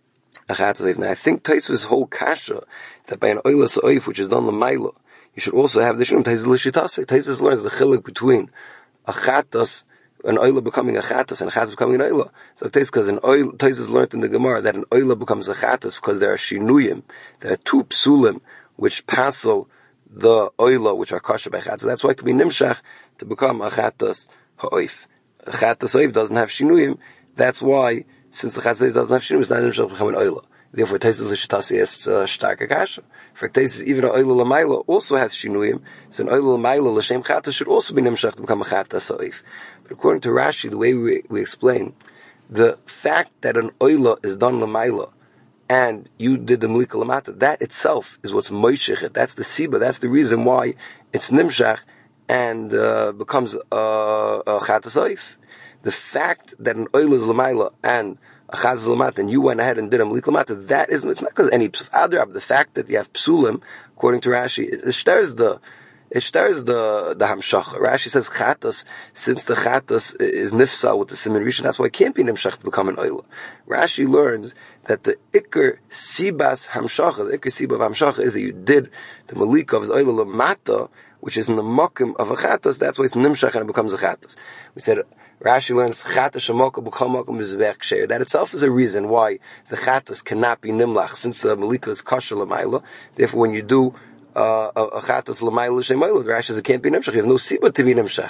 a chatas. Now I think Taisva's whole kasha that by an oilas oif which is done l'mayla, you should also have the shinuyim Taisva l'shitase. Taisva learns the chiluk between a chatas, an oila becoming a chatas, and a chatas becoming an oila. So Taisva, because an oil, Taisva learned in the Gemara that an oila becomes a chatas because there are shinuyim, there are two psulim which passel the oila which are kosher by chatas. That's why it can be nimshach to become a chatas ha'oif. A chatas ha'oif doesn't have shinuyim. That's why, since the chatas ha'oif doesn't have shinuyim, it's not nimshach to become an oila. Therefore, Taisus l'shitasi is uh, starker kasha. For Taisus, even an oila l'mayla also has shinuyim. So an oila l'mayla l'shem chatas should also be nimshach to become a chatas ha'oif. But according to Rashi, the way we, we explain, the fact that an oila is done l'mayla and you did the malika l'mata, that itself is what's moishechet. That's the siba. That's the reason why it's nimshach and uh, becomes a, a chatas ha'oif. The fact that an oila is l'mayla and a chatas l'mata, and you went ahead and did a malika l'mata, that isn't, it's not because any adrab. The fact that you have psulim, according to Rashi, it stirs the, it stirs the, the hamshacha. Rashi says chatas, since the chatas is nifsal with the siman rishon, that's why it can't be nimshach to become an oila. Rashi learns that the ikar sibas hamshacha, the ikar sibah of hamshacha is that you did the malika of the oila l'mata, which is in the mokim of a chatas, that's why it's nimshach and it becomes a chatas. We said, Rashi learns chatas shemoka b'chol mokum mizbech ksher. That itself is a reason why the chatas cannot be nimlach, since the malika is kosher l'mayla. Therefore, when you do uh, a, a chatas l'mayla shemayla, Rashi says it can't be nimshach. You have no siba to be nimshach.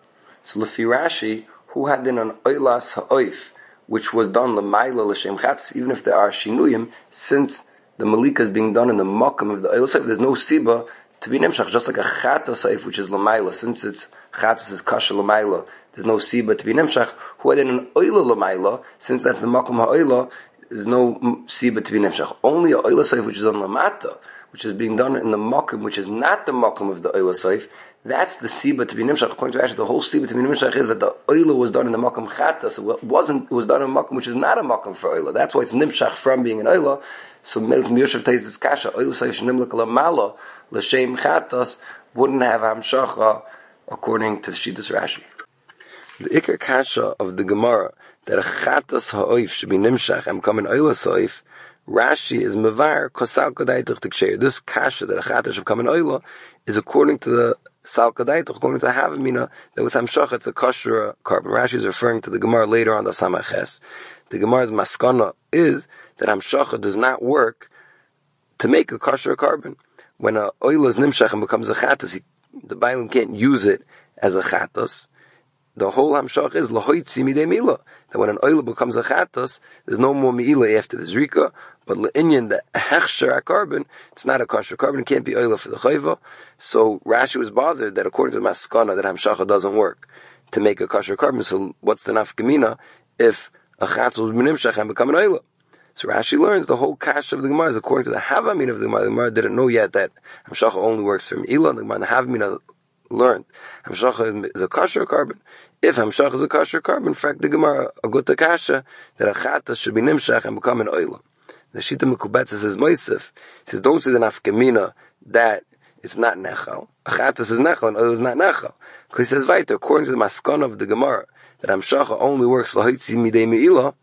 So lefi Rashi, who had in an oilas ha'oif, which was done l'mayla l'shem chatas, even if there are shinuyim, since the malika is being done in the mokum of the oilas ha'oif, there's no siba to be nimshach, just like a chatas ha'oif, which is l'mayla, since it's chatas is kosher l'mayla, there's no siba to be nimshach. Who had in an oila l'mayla, since that's the makom ha'oila, there's no siba to be nimshach. Only a oila saif which is on lamata, which is being done in the makom, which is not the makom of the oila saif, That's the siba to be nimshach. According to Rashi, the whole siba to be nimshach is that the oila was done in the makam chatas. It wasn't. It was done in a makam which is not a makam for oila. That's why it's nimshach from being an oila. So Melch Miyoshev Teiz is kasha. Oila says shenimlik lamala l'shem chatas wouldn't have hamshacha according to the Shittas Rashi. The ikar kasha of the Gemara that a chatas ha'oif should be nimshach and become an oila soif. Rashi is mevar kosal kadaitach t'ksher. This kasha that a chatas should become an oila is according to the Sal Kadaitach, according to Havamina, that with Hamshach it's a kosher carbon. Rashi is referring to the Gemara later on the Samaches. The Gemara's maskana is that Hamshach does not work to make a kosher carbon. When a oil is nimshach and becomes a chatas, he, the Bailam can't use it as a chatas. The whole Hamshach is lahoitzi midei mila. That when an oil becomes a chatas, there's no more mi'ila after the zrika. But le'inyan, the hechsher carbon, it's not a kosher carbon. It can't be oil for the chayva. So Rashi was bothered that according to the maskana that Hamshacha doesn't work to make a kosher carbon. So what's the nafkamina if a chatas will be nimshach and become an oil? So Rashi learns the whole kash of the Gemara is according to the Havamina of the Gemara. The Gemara didn't know yet that Hamshacha only works for mi'ila. The Gemara the Havamina learned Hamshacha is a kosher carbon. If Hamshacha is a kosher carbon, in fact, the Gemara a good kasha that a chatas should be nimshach and become an oil. The Shita Mekubetza says Moisef. He says, don't say the nafkamina that it's not nechal. A chatas is nechal and oil is not nechal. Because he says, Vaita, according to the maskana of the Gemara, that Hamshacha only works lahoitzi midei me'ila,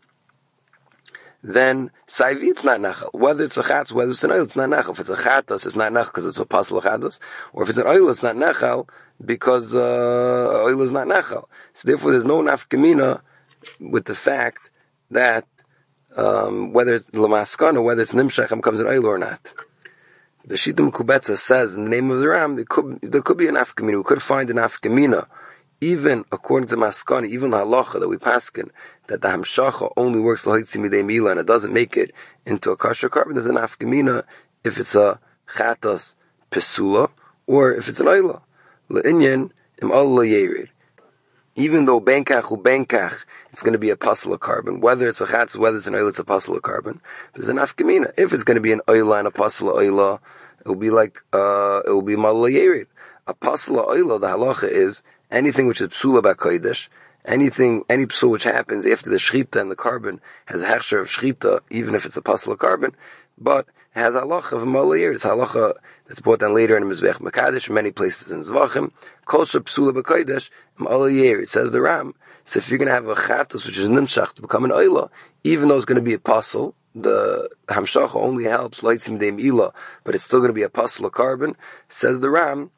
then Saivi it's not nechal. Whether it's a chatas, whether it's an oil, it's not nechal. If it's a chatas, it's not nechal because it's a pasul chatas. Or if it's an oil, it's not nechal because uh, oil is not nechal. So therefore there's no nafkamina with the fact that Um, whether it's lamaskana, whether it's nimshach becomes an oil or not. The Shita Mekubetza says in the name of the Ram, there could there could be an afkamina. We could find an afkamina, even according to maskana, even the halacha that we paskin, that the hamshacha only works lahoitzi midei mila and it doesn't make it into a kosher carbon. There's an afkamina if it's a chatas pesula or if it's an oila le'inyan im Allah yerid. Even though benkach u benkach, it's going to be a pasla carbon. Whether it's a chatz, whether it's an oil, it's a pasla carbon. There's an afkamina. If it's going to be an oil and a pasla oila, it will be like, uh, it will be malala yerid. A pasla oila, the halacha is anything which is psula b'kodesh, anything, any psul which happens after the shrita and the carbon has a hechsher of shrita, even if it's a pasla carbon, but it has halacha of malala yerid. It's halacha that's brought down later in Mizbech Mekadesh, many places in Zvachim. Kol she psula b'kodesh, malala yerid, says the Ram. So if you're going to have a chatas which is nimshach to become an oila, even though it's going to be a pasul, the hamshacha only helps loitzim deim ila, but it's still going to be a pasul of carbon. Says the Ram,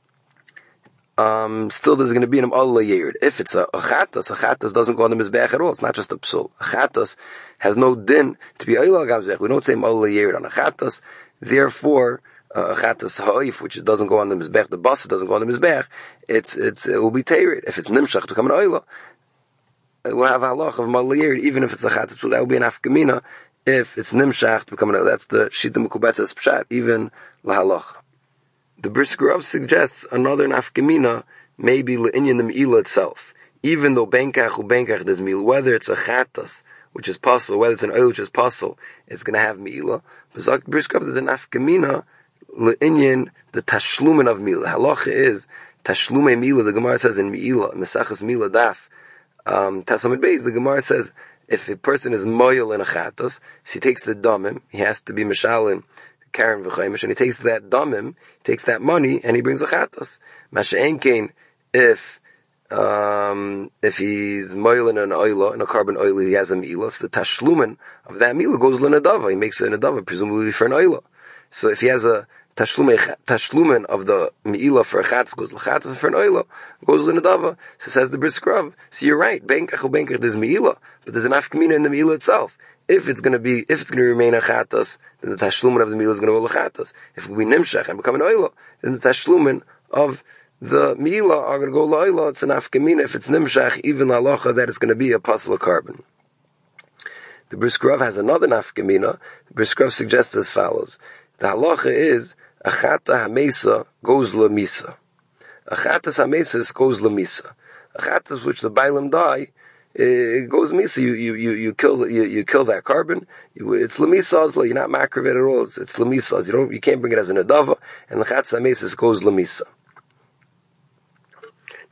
um, still there's going to be an Allah yerid. If it's a, a chatas, a chatas doesn't go on the mizbech at all. It's not just a psul. A chatas has no din to be oila gamzech. We don't say Allah yerid on a chatas. Therefore, a uh, chatas ha'if, which doesn't go on the mizbech, the basa doesn't go on the mizbech. It's it's it will be teirid. If it's nimshach to become an oila, it will have a halach of maliyir, even if it's a chatas. So that will be an afkamina if it's nimshach to become an oila. That's the Shita Mekubetza's pshat, even la halach. The Brisker Rav suggests another nafkamina, maybe le'inyan the me'ila itself. Even though benkach u benkach there's me'ila, whether it's a chatas, which is pasul, whether it's an oil which is pasul, it's going to have me'ila. But Brisker Rav, there's a nafkamina le'inyan the tashlumen of me'ila. Halacha is tashlume me'ila. The Gemara says in me'ila, Mesachas me'ila daf, um, Tasamid Beis, the Gemara says if a person is moyel in a chatas, so he takes the damim, he has to be mishalim, Karen v'chaimish, and he takes that damim, he takes that money, and he brings a chatas. Masha'en kain, if um, if he's moyel in an oila, in a carbon oil, he has a me'ila, so the tashlumen of that me'ila goes l'nadava, he makes it a nadava, presumably for an oila. So if he has a tashlumen of the me'ila for a chatz goes l'chatz, for an oila goes l'nadava. So says the Brisker Rav. So you're right, benkach u benkach there's me'ila, but there's an afkamina in the me'ila itself. If it's going to be, if it's going to remain a chatas, then the tashlumen of the me'ila is going to go l'chatas. If we nimshach and become an oila, then the tashlumen of the me'ila are going to go l'oila. It's an afkamina. If it's nimshach, even l'alacha, that is going to be a pasul carbon. The Brisker Rav has another nafkamina. The Brisker Rav suggests as follows: the halacha is a chata hamesa goes lemisa. A chatas hamesa goes lemisa. A chatas which the bailam die, it goes misa. You you you you kill you you kill that carbon. You, it's lemisa. You're not makravet at all. It's, it's lemisa. You don't you can't bring it as an adava. And the chatas hamesa goes lemisa.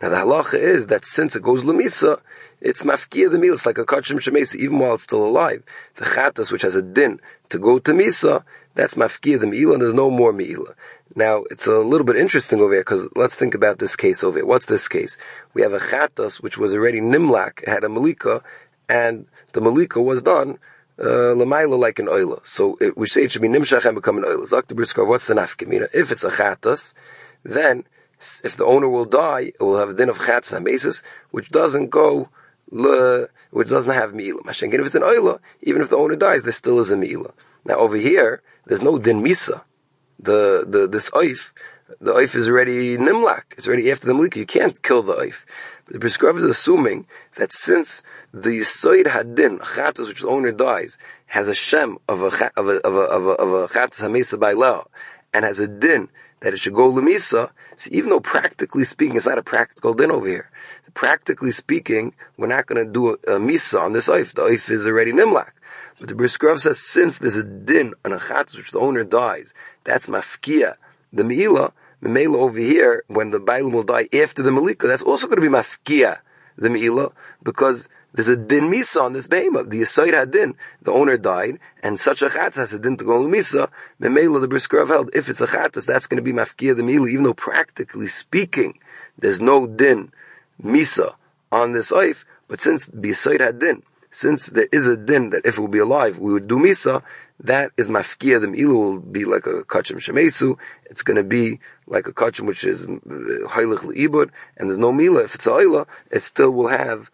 Now the halacha is that since it goes lemisa, it's mafkia the meal. It's like a kachim shemesa, even while it's still alive. The chatas, which has a din to go to misa, that's mafkia the meal, and there's no more meila. Now it's a little bit interesting over here because let's think about this case over here. What's this case? We have a chatas which was already nimlak, it had a malika, and the malika was done uh, lamaila like an oila. So it, we say it should be nimshach and become an oila. Zakta Briskov, what's the nafkamina? If it's a chatas, then if the owner will die, it will have a din of chatz hamesis, which doesn't go, le, which doesn't have meila. Mashenkin, if it's an oila, even if the owner dies, there still is a meila. Now over here, there's no din misa. The the this oif, the oif is already nimlak. It's already after the malika. You can't kill the oif. But the prescriber is assuming that since the yisoid hadin, a chatas which the owner dies, has a shem of a of a of a of a, of a chatas hamesa by law, and has a din that it should go lemisa. So even though practically speaking, it's not a practical din over here. Practically speaking, we're not going to do a, a misa on this oif. The oif is already nimlak. But the Briskov says since there's a din on a chatas which the owner dies, that's mafkia the meila. Meila over here, when the bailam will die after the malika, that's also going to be mafkia the meila, because there's a din misa on this behemoth. The yisoid had din, the owner died, and such a chatas has a din to go to misa. Meila the Briskov held, if it's a chatas, that's going to be mafkia the meila, even though practically speaking, there's no din misa on this oif, but since the yisoid had din, since there is a din that if it will be alive, we would do misa, that is mafkia. The meila will be like a kachim shemesu. It's going to be like a kachim which is heilig leibud, and there's no meila. If it's a oila, it still will have,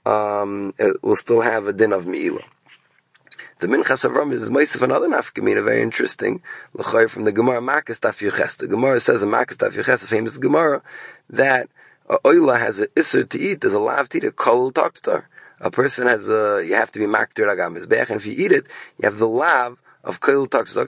um, it will still have a din of meila. The Minchas Avram is Meisif another nafkamina, very interesting. L'chayr from the Gemara Makas Daf Yoches. The Gemara says in Makas Daf Yoches, a famous Gemara, that a oila has an isser to eat. There's a lav to eat, a kol taktar. A person has a, you have to be maktir agam mizbech, and if you eat it, you have the lav of kol taktar.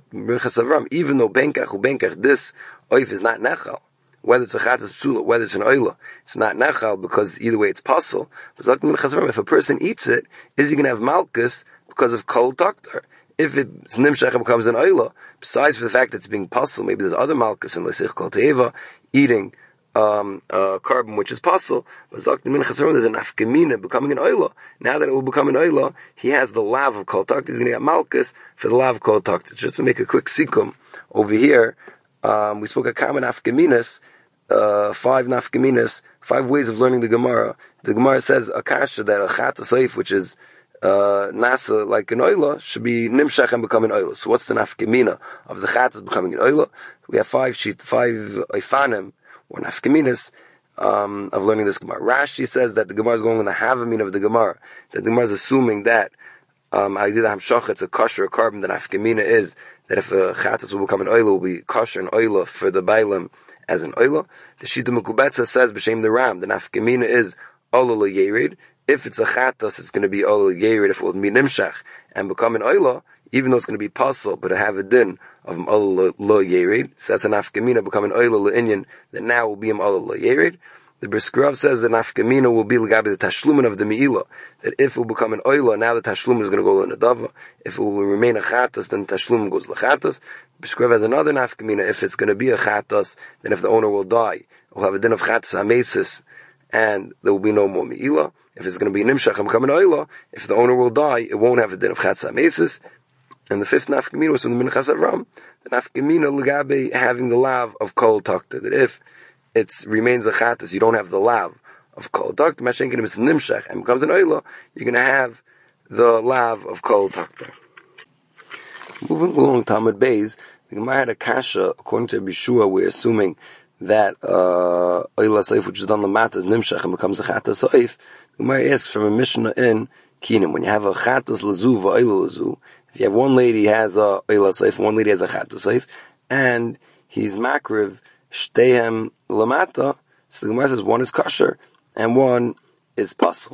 Even though benkach u benkach, this oif is not nechal. Whether it's a chatas psula, whether it's an oila, it's not nechal because either way it's possible. But if a person eats it, is he going to have malchus because of kol taktar? If it's nimshach becomes an oila, besides for the fact that it's being possible, maybe there's other malchus in l'sich kol teva eating Um, uh, carbon, which is possible, but there's an afkamina becoming an oila. Now that it will become an oila, he has the lav of kol takt. He's going to get malchus for the lav of kol takt. Just to make a quick sikum over here, um, we spoke a common afkaminas, uh, five nafkaminas, five ways of learning the Gemara. The Gemara says akasha that a chatas oif, which is uh, nasa like an oila, should be nimshach and become an oila. So what's the nafkamina of the chatas becoming an oila? We have five sheet, five oifanim, or nafkaminas, um, of learning this Gemara. Rashi says that the Gemara is going on the havamina of the Gemara. That the Gemara is assuming that, um, I did hamshach, it's a kosher carbon. The nafkamina is that if a chatas will become an oila, will be kosher and oila for the bailam as an oila. The Shita Mekubetza says, b'shem the Ram, the nafkamina is ola yerid. If it's a chatas, it's going to be ola yerid. If it will be nimshach and become an oila, even though it's going to be possible, but it have a din of ola lo yerid. So that's an nafkamina become an oila le'inyan that now will be an ola lo yerid. The Briskrov says that nafkamina will be l'gabi the tashlumin of the meila, that if it will become an oila, now the tashlumin is going to go l'nadava. If it will remain a chatas, then the tashlumin goes l'chatas. Briskrov has another nafkamina. If it's going to be a chatas, then if the owner will die, it will have a din of chatas amesis, and there will be no more meila. If it's going to be nimshach and become an oila, if the owner will die, it won't have a din of chatas amesis. And the fifth nafkamina was from the Minchas Avram, the nafkamina l'gabe having the lav of kol takta, that if it remains a chatas, you don't have the lav of kol takta, mashenkin it's nimshach and becomes an oila, you're going to have the lav of kol takta. Moving along Talmud Beis, the Gemara had a kasha, according to Bishua, we're assuming that uh, oila seif, which is done lamata, is nimshach and becomes a chatas seif. The Gemara asks from a Mishnah in Kinim, when you have a chatas lazu v'oila lazu, if you have one lady has a oila seif, one lady has a chatas seif, and he's makriv shtehem lamata, so the Gemara says one is kosher and one is pasul.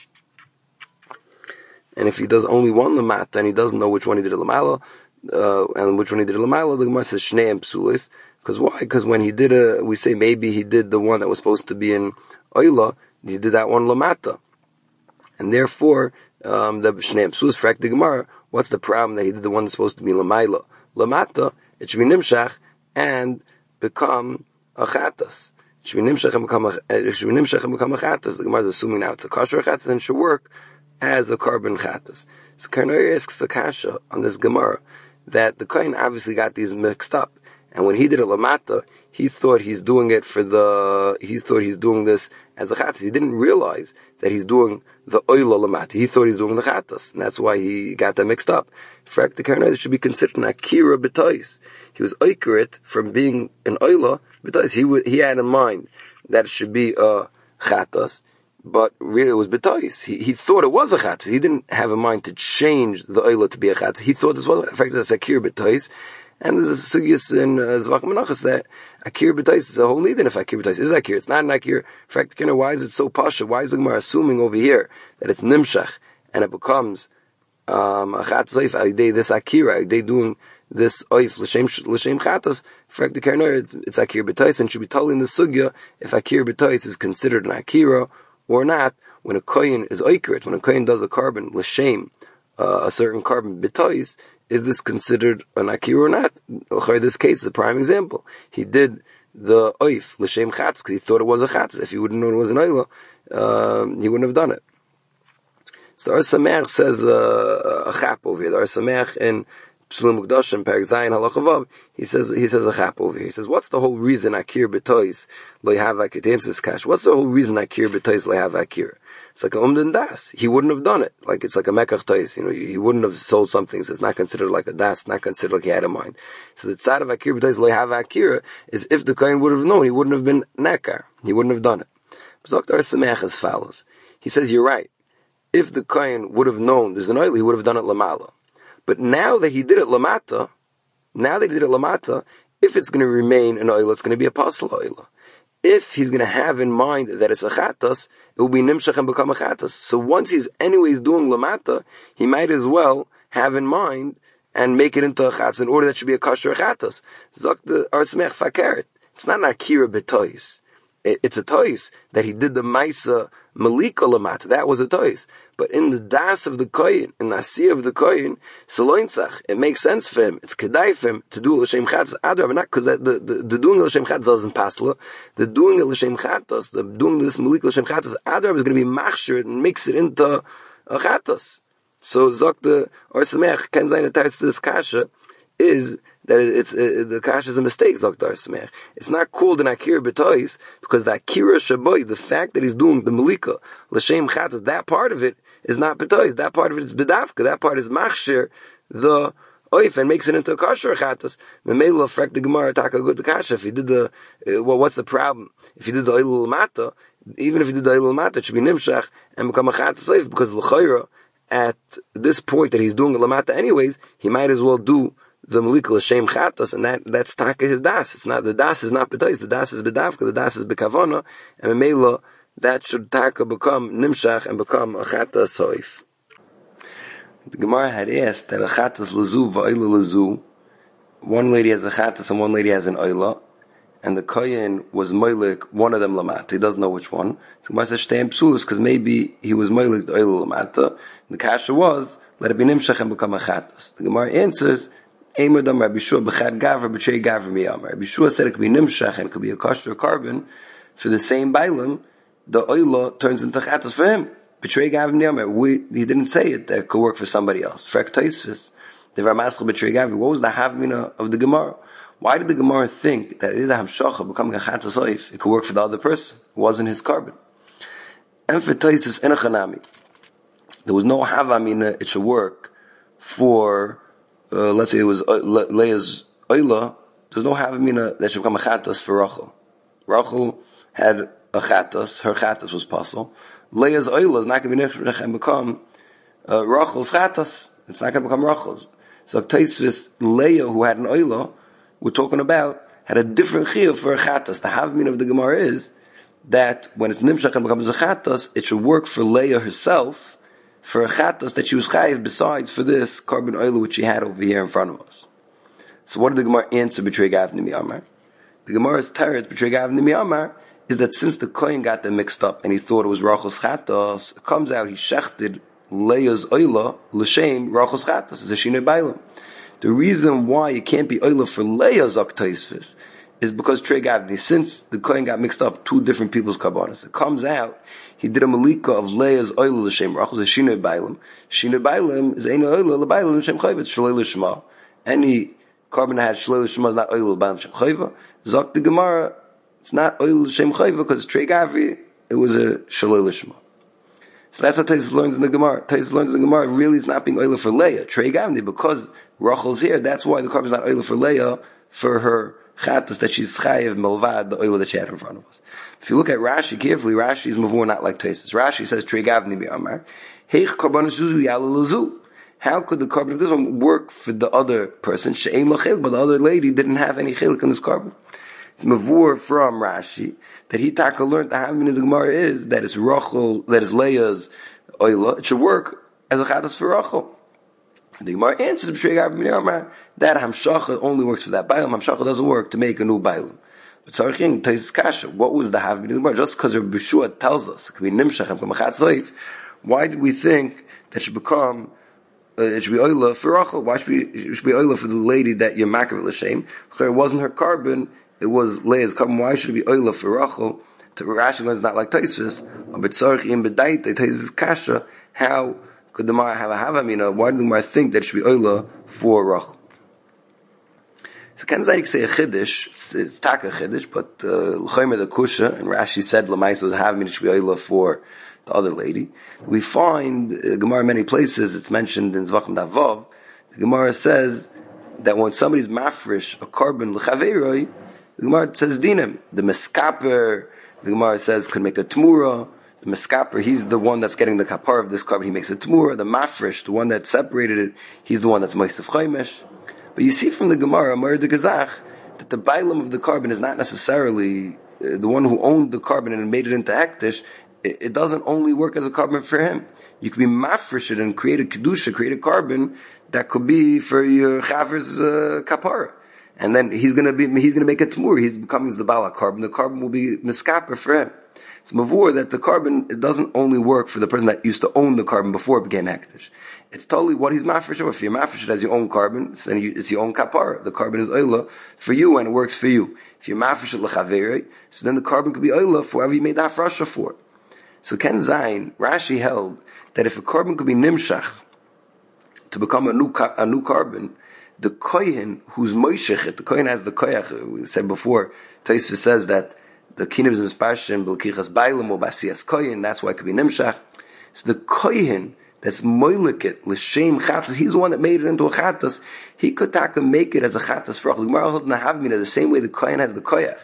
And if he does only one lamata and he doesn't know which one he did a lamala, uh, and which one he did a lamala, the Gemara says shneim psulis. Because why? Because when he did a, we say maybe he did the one that was supposed to be in oila, he did that one lamata, and therefore um, the shneim psulis frak the Gemara. What's the problem that he did the one that's supposed to be lamaila? Lamata, it should be nimshach and become a chatas. It should be nimshach and become a, it should be nimshach and become a chatas. The Gemara is assuming now it's a kosher chatas and should work as a carbon chatas. So Karnoyer asks the kasha on this Gemara that the kohen obviously got these mixed up, and when he did it lamata, he thought he's doing it for the, he thought he's doing this as a chatas. He didn't realize that he's doing the oila lamata. He thought he's doing the chatas, and that's why he got them mixed up. In fact, the Karnoyer should be considered an akira b'tois. He was oikerit from being an oila b'tois. He w- he had in mind that it should be a chatas, but really it was b'tois. He he thought it was a chatas. He didn't have in mind to change the oila to be a chatas. He thought this was, in fact, it's akira b'tois. And there's a sugyas in Zvach Menachos that akir b'tois is a whole need. And if akir b'tois is akir, it's not an akir. In fact, you know, why is it so pasha? Why is the Gemara assuming over here that it's nimshach and it becomes um a chat seif alidei this akira, they doing this oif l'shem l'shem chatas? In fact, the Karnoyer, it's, it's akir b'tois and should be told in the sugya if akir b'tois is considered an akira or not. When a kohen is oikerit, when a kohen does a carbon l'shem, uh, a certain carbon b'tois, is this considered an akira or not? This case is a prime example. He did the oif l'shem chatz because he thought it was a chatz. If he wouldn't know it was an oila, um, he wouldn't have done it. So Ar Sameach says uh, a chap over here. The Ar Sameach in Psulim Mukdashim Perek Zayin Halacha Vav, he says he says a chap over here. He says, what's the whole reason akir b'tois lo yahav akir? To answer this kash, what's the whole reason akir b'tois lo yahav akir? It's like a umdan das. He wouldn't have done it. Like it's like a mekach tois. You know, he wouldn't have sold something. So it's not considered like a das. Not considered like he had in mind. So the tzad of akir b'tois lo yahav akir is if the kohen would have known, he wouldn't have been nekar. He wouldn't have done it. But Ar Sameach as follows. He says, you're right. If the kohen would have known there's an oil, he would have done it lamala. But now that he did it lamata, now that he did it lamata, if it's going to remain an oil, it's going to be a pasul oil. If he's going to have in mind that it's a chatas, it will be nimshach and become a chatas. So once he's anyways doing lamata, he might as well have in mind and make it into a chatas in order that it should be a kosher chatas. Zok the Ar Sameach fakeret. It's not an akira b'tois. It's a tois that he did the maisa malika lamata. That was a tois. But in the das of the kohen, in the asiyah of the kohen, salointzach, it makes sense for him. It's kedai for him to do l'shem chatas adrab, not because the, the the doing l'shem chatas doesn't pass. The doing l'shem chatas, the doing this malika l'shem chatas adrab is going to be machshir and makes it into a chatas. So zok the Ar Sameach ken zayin attached to this kasha is that it's uh, the kasha is a mistake. Zok the Ar Sameach. It's not called an akira b'tois because the akira shaboy, the fact that he's doing the malika l'shem chatas, that part of it is not b'tois. That part of it is b'dafka. That part is machshir the oif and makes it into a kosher chatas. Memelo affect the Gemara taka good the kasha. If he did the uh, well, what's the problem? If he did the oil mata, even if he did the oil mata, it should be nimshach and become a chatas oif because l'chayra at this point that he's doing the lamata anyways, he might as well do the malika l'shem chatas, and that that's taka his das. It's not the das is not b'tois. The das is b'dafka. The das is b'kavona, and memelo that should taka become nimshach and become a chatas soif. The Gemara had asked that a chatas lezu va'oila lezu, one lady has a chatas and one lady has an oila, and the kohen was moilik one of them lamata. He doesn't know which one. So Gemara says shteim psulos because maybe he was moilik the oila lamata. The kasha was let it be nimshach and become a chatas. The Gemara answers Eimer dam Rabbi Shua b'chad gavra b'trei gavra miyamar. Rabbi Shua said it could be nimshach and it could be a kosher carbon for the same bailam. The oila turns into chatas for him. B'trei gavra miyamar. He didn't say it that it could work for somebody else. Frek toisvis. The Ramaschal b'trei gavra. What was the havmina of the Gemara? Why did the Gemara think that the hamshacha becoming a chatas oif, it could work for the other person? It wasn't his carbon. And for toisvis enochanami. There was no havamina. It should work for. Uh, let's say it was uh, Le- Leah's oila, there's no havamina that should become a chatas for Rachel. Rachel had a chatas, her chatas was pasul. Leah's oila is not going to be nechach and become uh, Rachel's chatas. It's not going to become Rachel's. So Taisvis, Leah, who had an oila, we're talking about, had a different chiyuv for a chatas. The havamina of the Gemara is that when it's nimshach and becomes a chatas, it should work for Leah herself, for a chatas that she was chayiv besides for this carbon oil which she had over here in front of us. So what did the Gemara answer b'trei gavra miyamar? The Gemara's teretz b'trei gavra miyamar is that since the kohen got them mixed up and he thought it was Rachel's chatas, it comes out he shechted Leah's oila l'shem Rachel's chatas as a shinei bailam. The reason why it can't be oila for Leah's aktaisvis is because Trey Gavni, since the Kohen got mixed up two different people's karbanos, it comes out, he did a malika of Leah's oil l'shem rachel, is shinoi bailim. Shinoi bailim is ein oil l'bailim l'shem chayva, it's shalei l'shema. Any carbon that has shalei l'shema is not oil l'bailim l'shem chayva. Zok the Gemara, it's not oil l'shem chayva because Trey Gavni, it was a shalei l'shema. So that's how Taisus learns in the Gemara. Taisus learns in the Gemara really is not being oil for Leah. Trey Gavni, because Rachel's here, that's why the carbon is not oil for Leah, for her chattas that she's chayiv melvad, the oil that she had in front of us. If you look at Rashi carefully, Rashi is mavur not like Taisus. Rashi says, Trey Gavni bi'amar, heich karbanos zuzu yalaluzu. How could the carbon of this one work for the other person? She'ein lachil, but the other lady didn't have any chilik in this carbon. It's mavur from Rashi that he taka learned the having of the Gemara is that it's Rachel, that is Leah's oil. It should work as a chattas for Rachel. The Gemara answered that hamshacha only works for that bailam. Hamshacha doesn't work to make a new bailam. But Tzarechim Taisus kasha. What was the having of the Gemara? Just because Rabbi Yeshua tells us it could be nimshach and kamachat soif, why did we think that should become uh, it should be oila for Rachel? Why should be it should be oila for the lady that you're makar l'shem? It wasn't her carbon. It was Leah's carbon. Why should it be oila for Rachel? To Rashi learns not like Taisus, but Tzarechim b'daita Taisus kasha. How could the Gemara have a havamina? Why did the Gemara think that it should be oila for Rachel? So can Zayik say a chiddush? It's, it's taka chiddush, but l'chaymer the kusha and Rashi said l'maisa was havamina should be oila for the other lady. We find uh, Gemara in many places. It's mentioned in Zvachim Davav. The Gemara says that when somebody's mafresh a carbon l'chaveiroi, the Gemara says dinim. The meskaper, the Gemara says, could make a tmura. The meskaper, he's the one that's getting the kapar of this carbon. He makes a tmura. The mafresh, the one that separated it, he's the one that's moisef chaymesh. But you see from the Gemara, Amar de Gazach, that the bailam of the carbon is not necessarily uh, the one who owned the carbon and made it into hektish. It, it doesn't only work as a carbon for him. You could be mafresh it and create a kedusha, create a carbon that could be for your chaver's uh, kapara. And then he's gonna be, he's gonna make a tmur. He's becoming the bala carbon. The carbon will be miskaper for him. It's mavur that the carbon, it doesn't only work for the person that used to own the carbon before it became hektish. It's totally what he's mafresh over. If you're mafresh it as your own carbon, then you, it's your own kapara. The carbon is oila for you and it works for you. If you're mafresh it l'chaveri, so then the carbon could be oila for whoever you made the hafrasha for. So Ken Zayin, Rashi held that if a carbon could be nimshach to become a new, a new carbon, the kohen who's moishech, the kohen has the koyach. We said before, Tosfos says that the kinim is mispashim b'lkichas bailam or b'asiyas kohen. That's why it could be nimshach. So the kohen that's moiliket l'shem chatas, he's the one that made it into a chatas. He could taka make it as a chatas for Rachel. The Gemara holds nahavmina the same way the kohen has the koyach.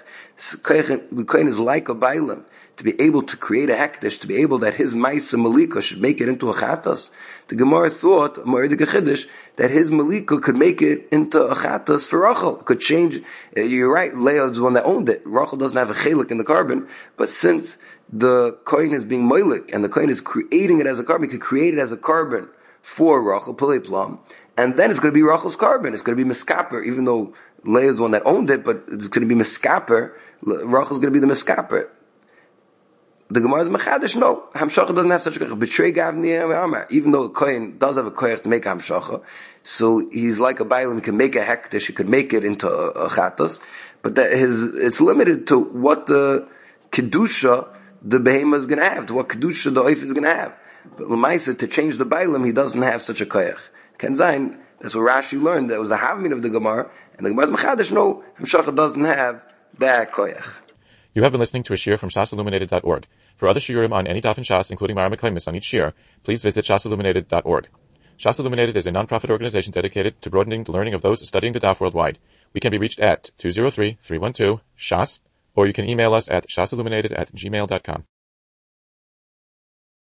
The kohen is like a bailam to be able to create a hektish, to be able that his ma'isa malika should make it into a chatas. The Gemara thought, Ma'aridik Chiddush, that his malika could make it into a chatas for Rachel. Could change. Uh, you're right, Leah is the one that owned it. Rachel doesn't have a chelik in the carbon, but since the kohen is being moilik and the kohen is creating it as a carbon, he could create it as a carbon for Rachel, Pulei Plum, and then it's going to be Rachel's carbon. It's going to be miskaper, even though Leah is the one that owned it, but it's going to be miskaper. Rachel's going to be the miskaper. The Gemara is mechadish. No, hamshacha doesn't have such a koyach. Betray gavni amar. Even though the kohen does have a koyach to make a hamshacha, so he's like a bailam. He can make a hektish. He could make it into a, a chatas, but that his it's limited to what the kedusha the behema is going to have, to what kedusha the oif is going to have. But l'maisa, to change the bailam, he doesn't have such a koyach. Ken Zayin, that's what Rashi learned. That was the havmin of the Gemara, and the Gemara is mechadish. No, hamshacha doesn't have that koyach. You have been listening to a shiur from shas illuminated dot org. For other shiurim on any daf in Shas, including Mara Meklemis on each shiur, please visit shas illuminated dot org. Shas Illuminated is a non-profit organization dedicated to broadening the learning of those studying the daf worldwide. We can be reached at two zero three, three one two, shas, or you can email us at shasilluminated at gmail dot com.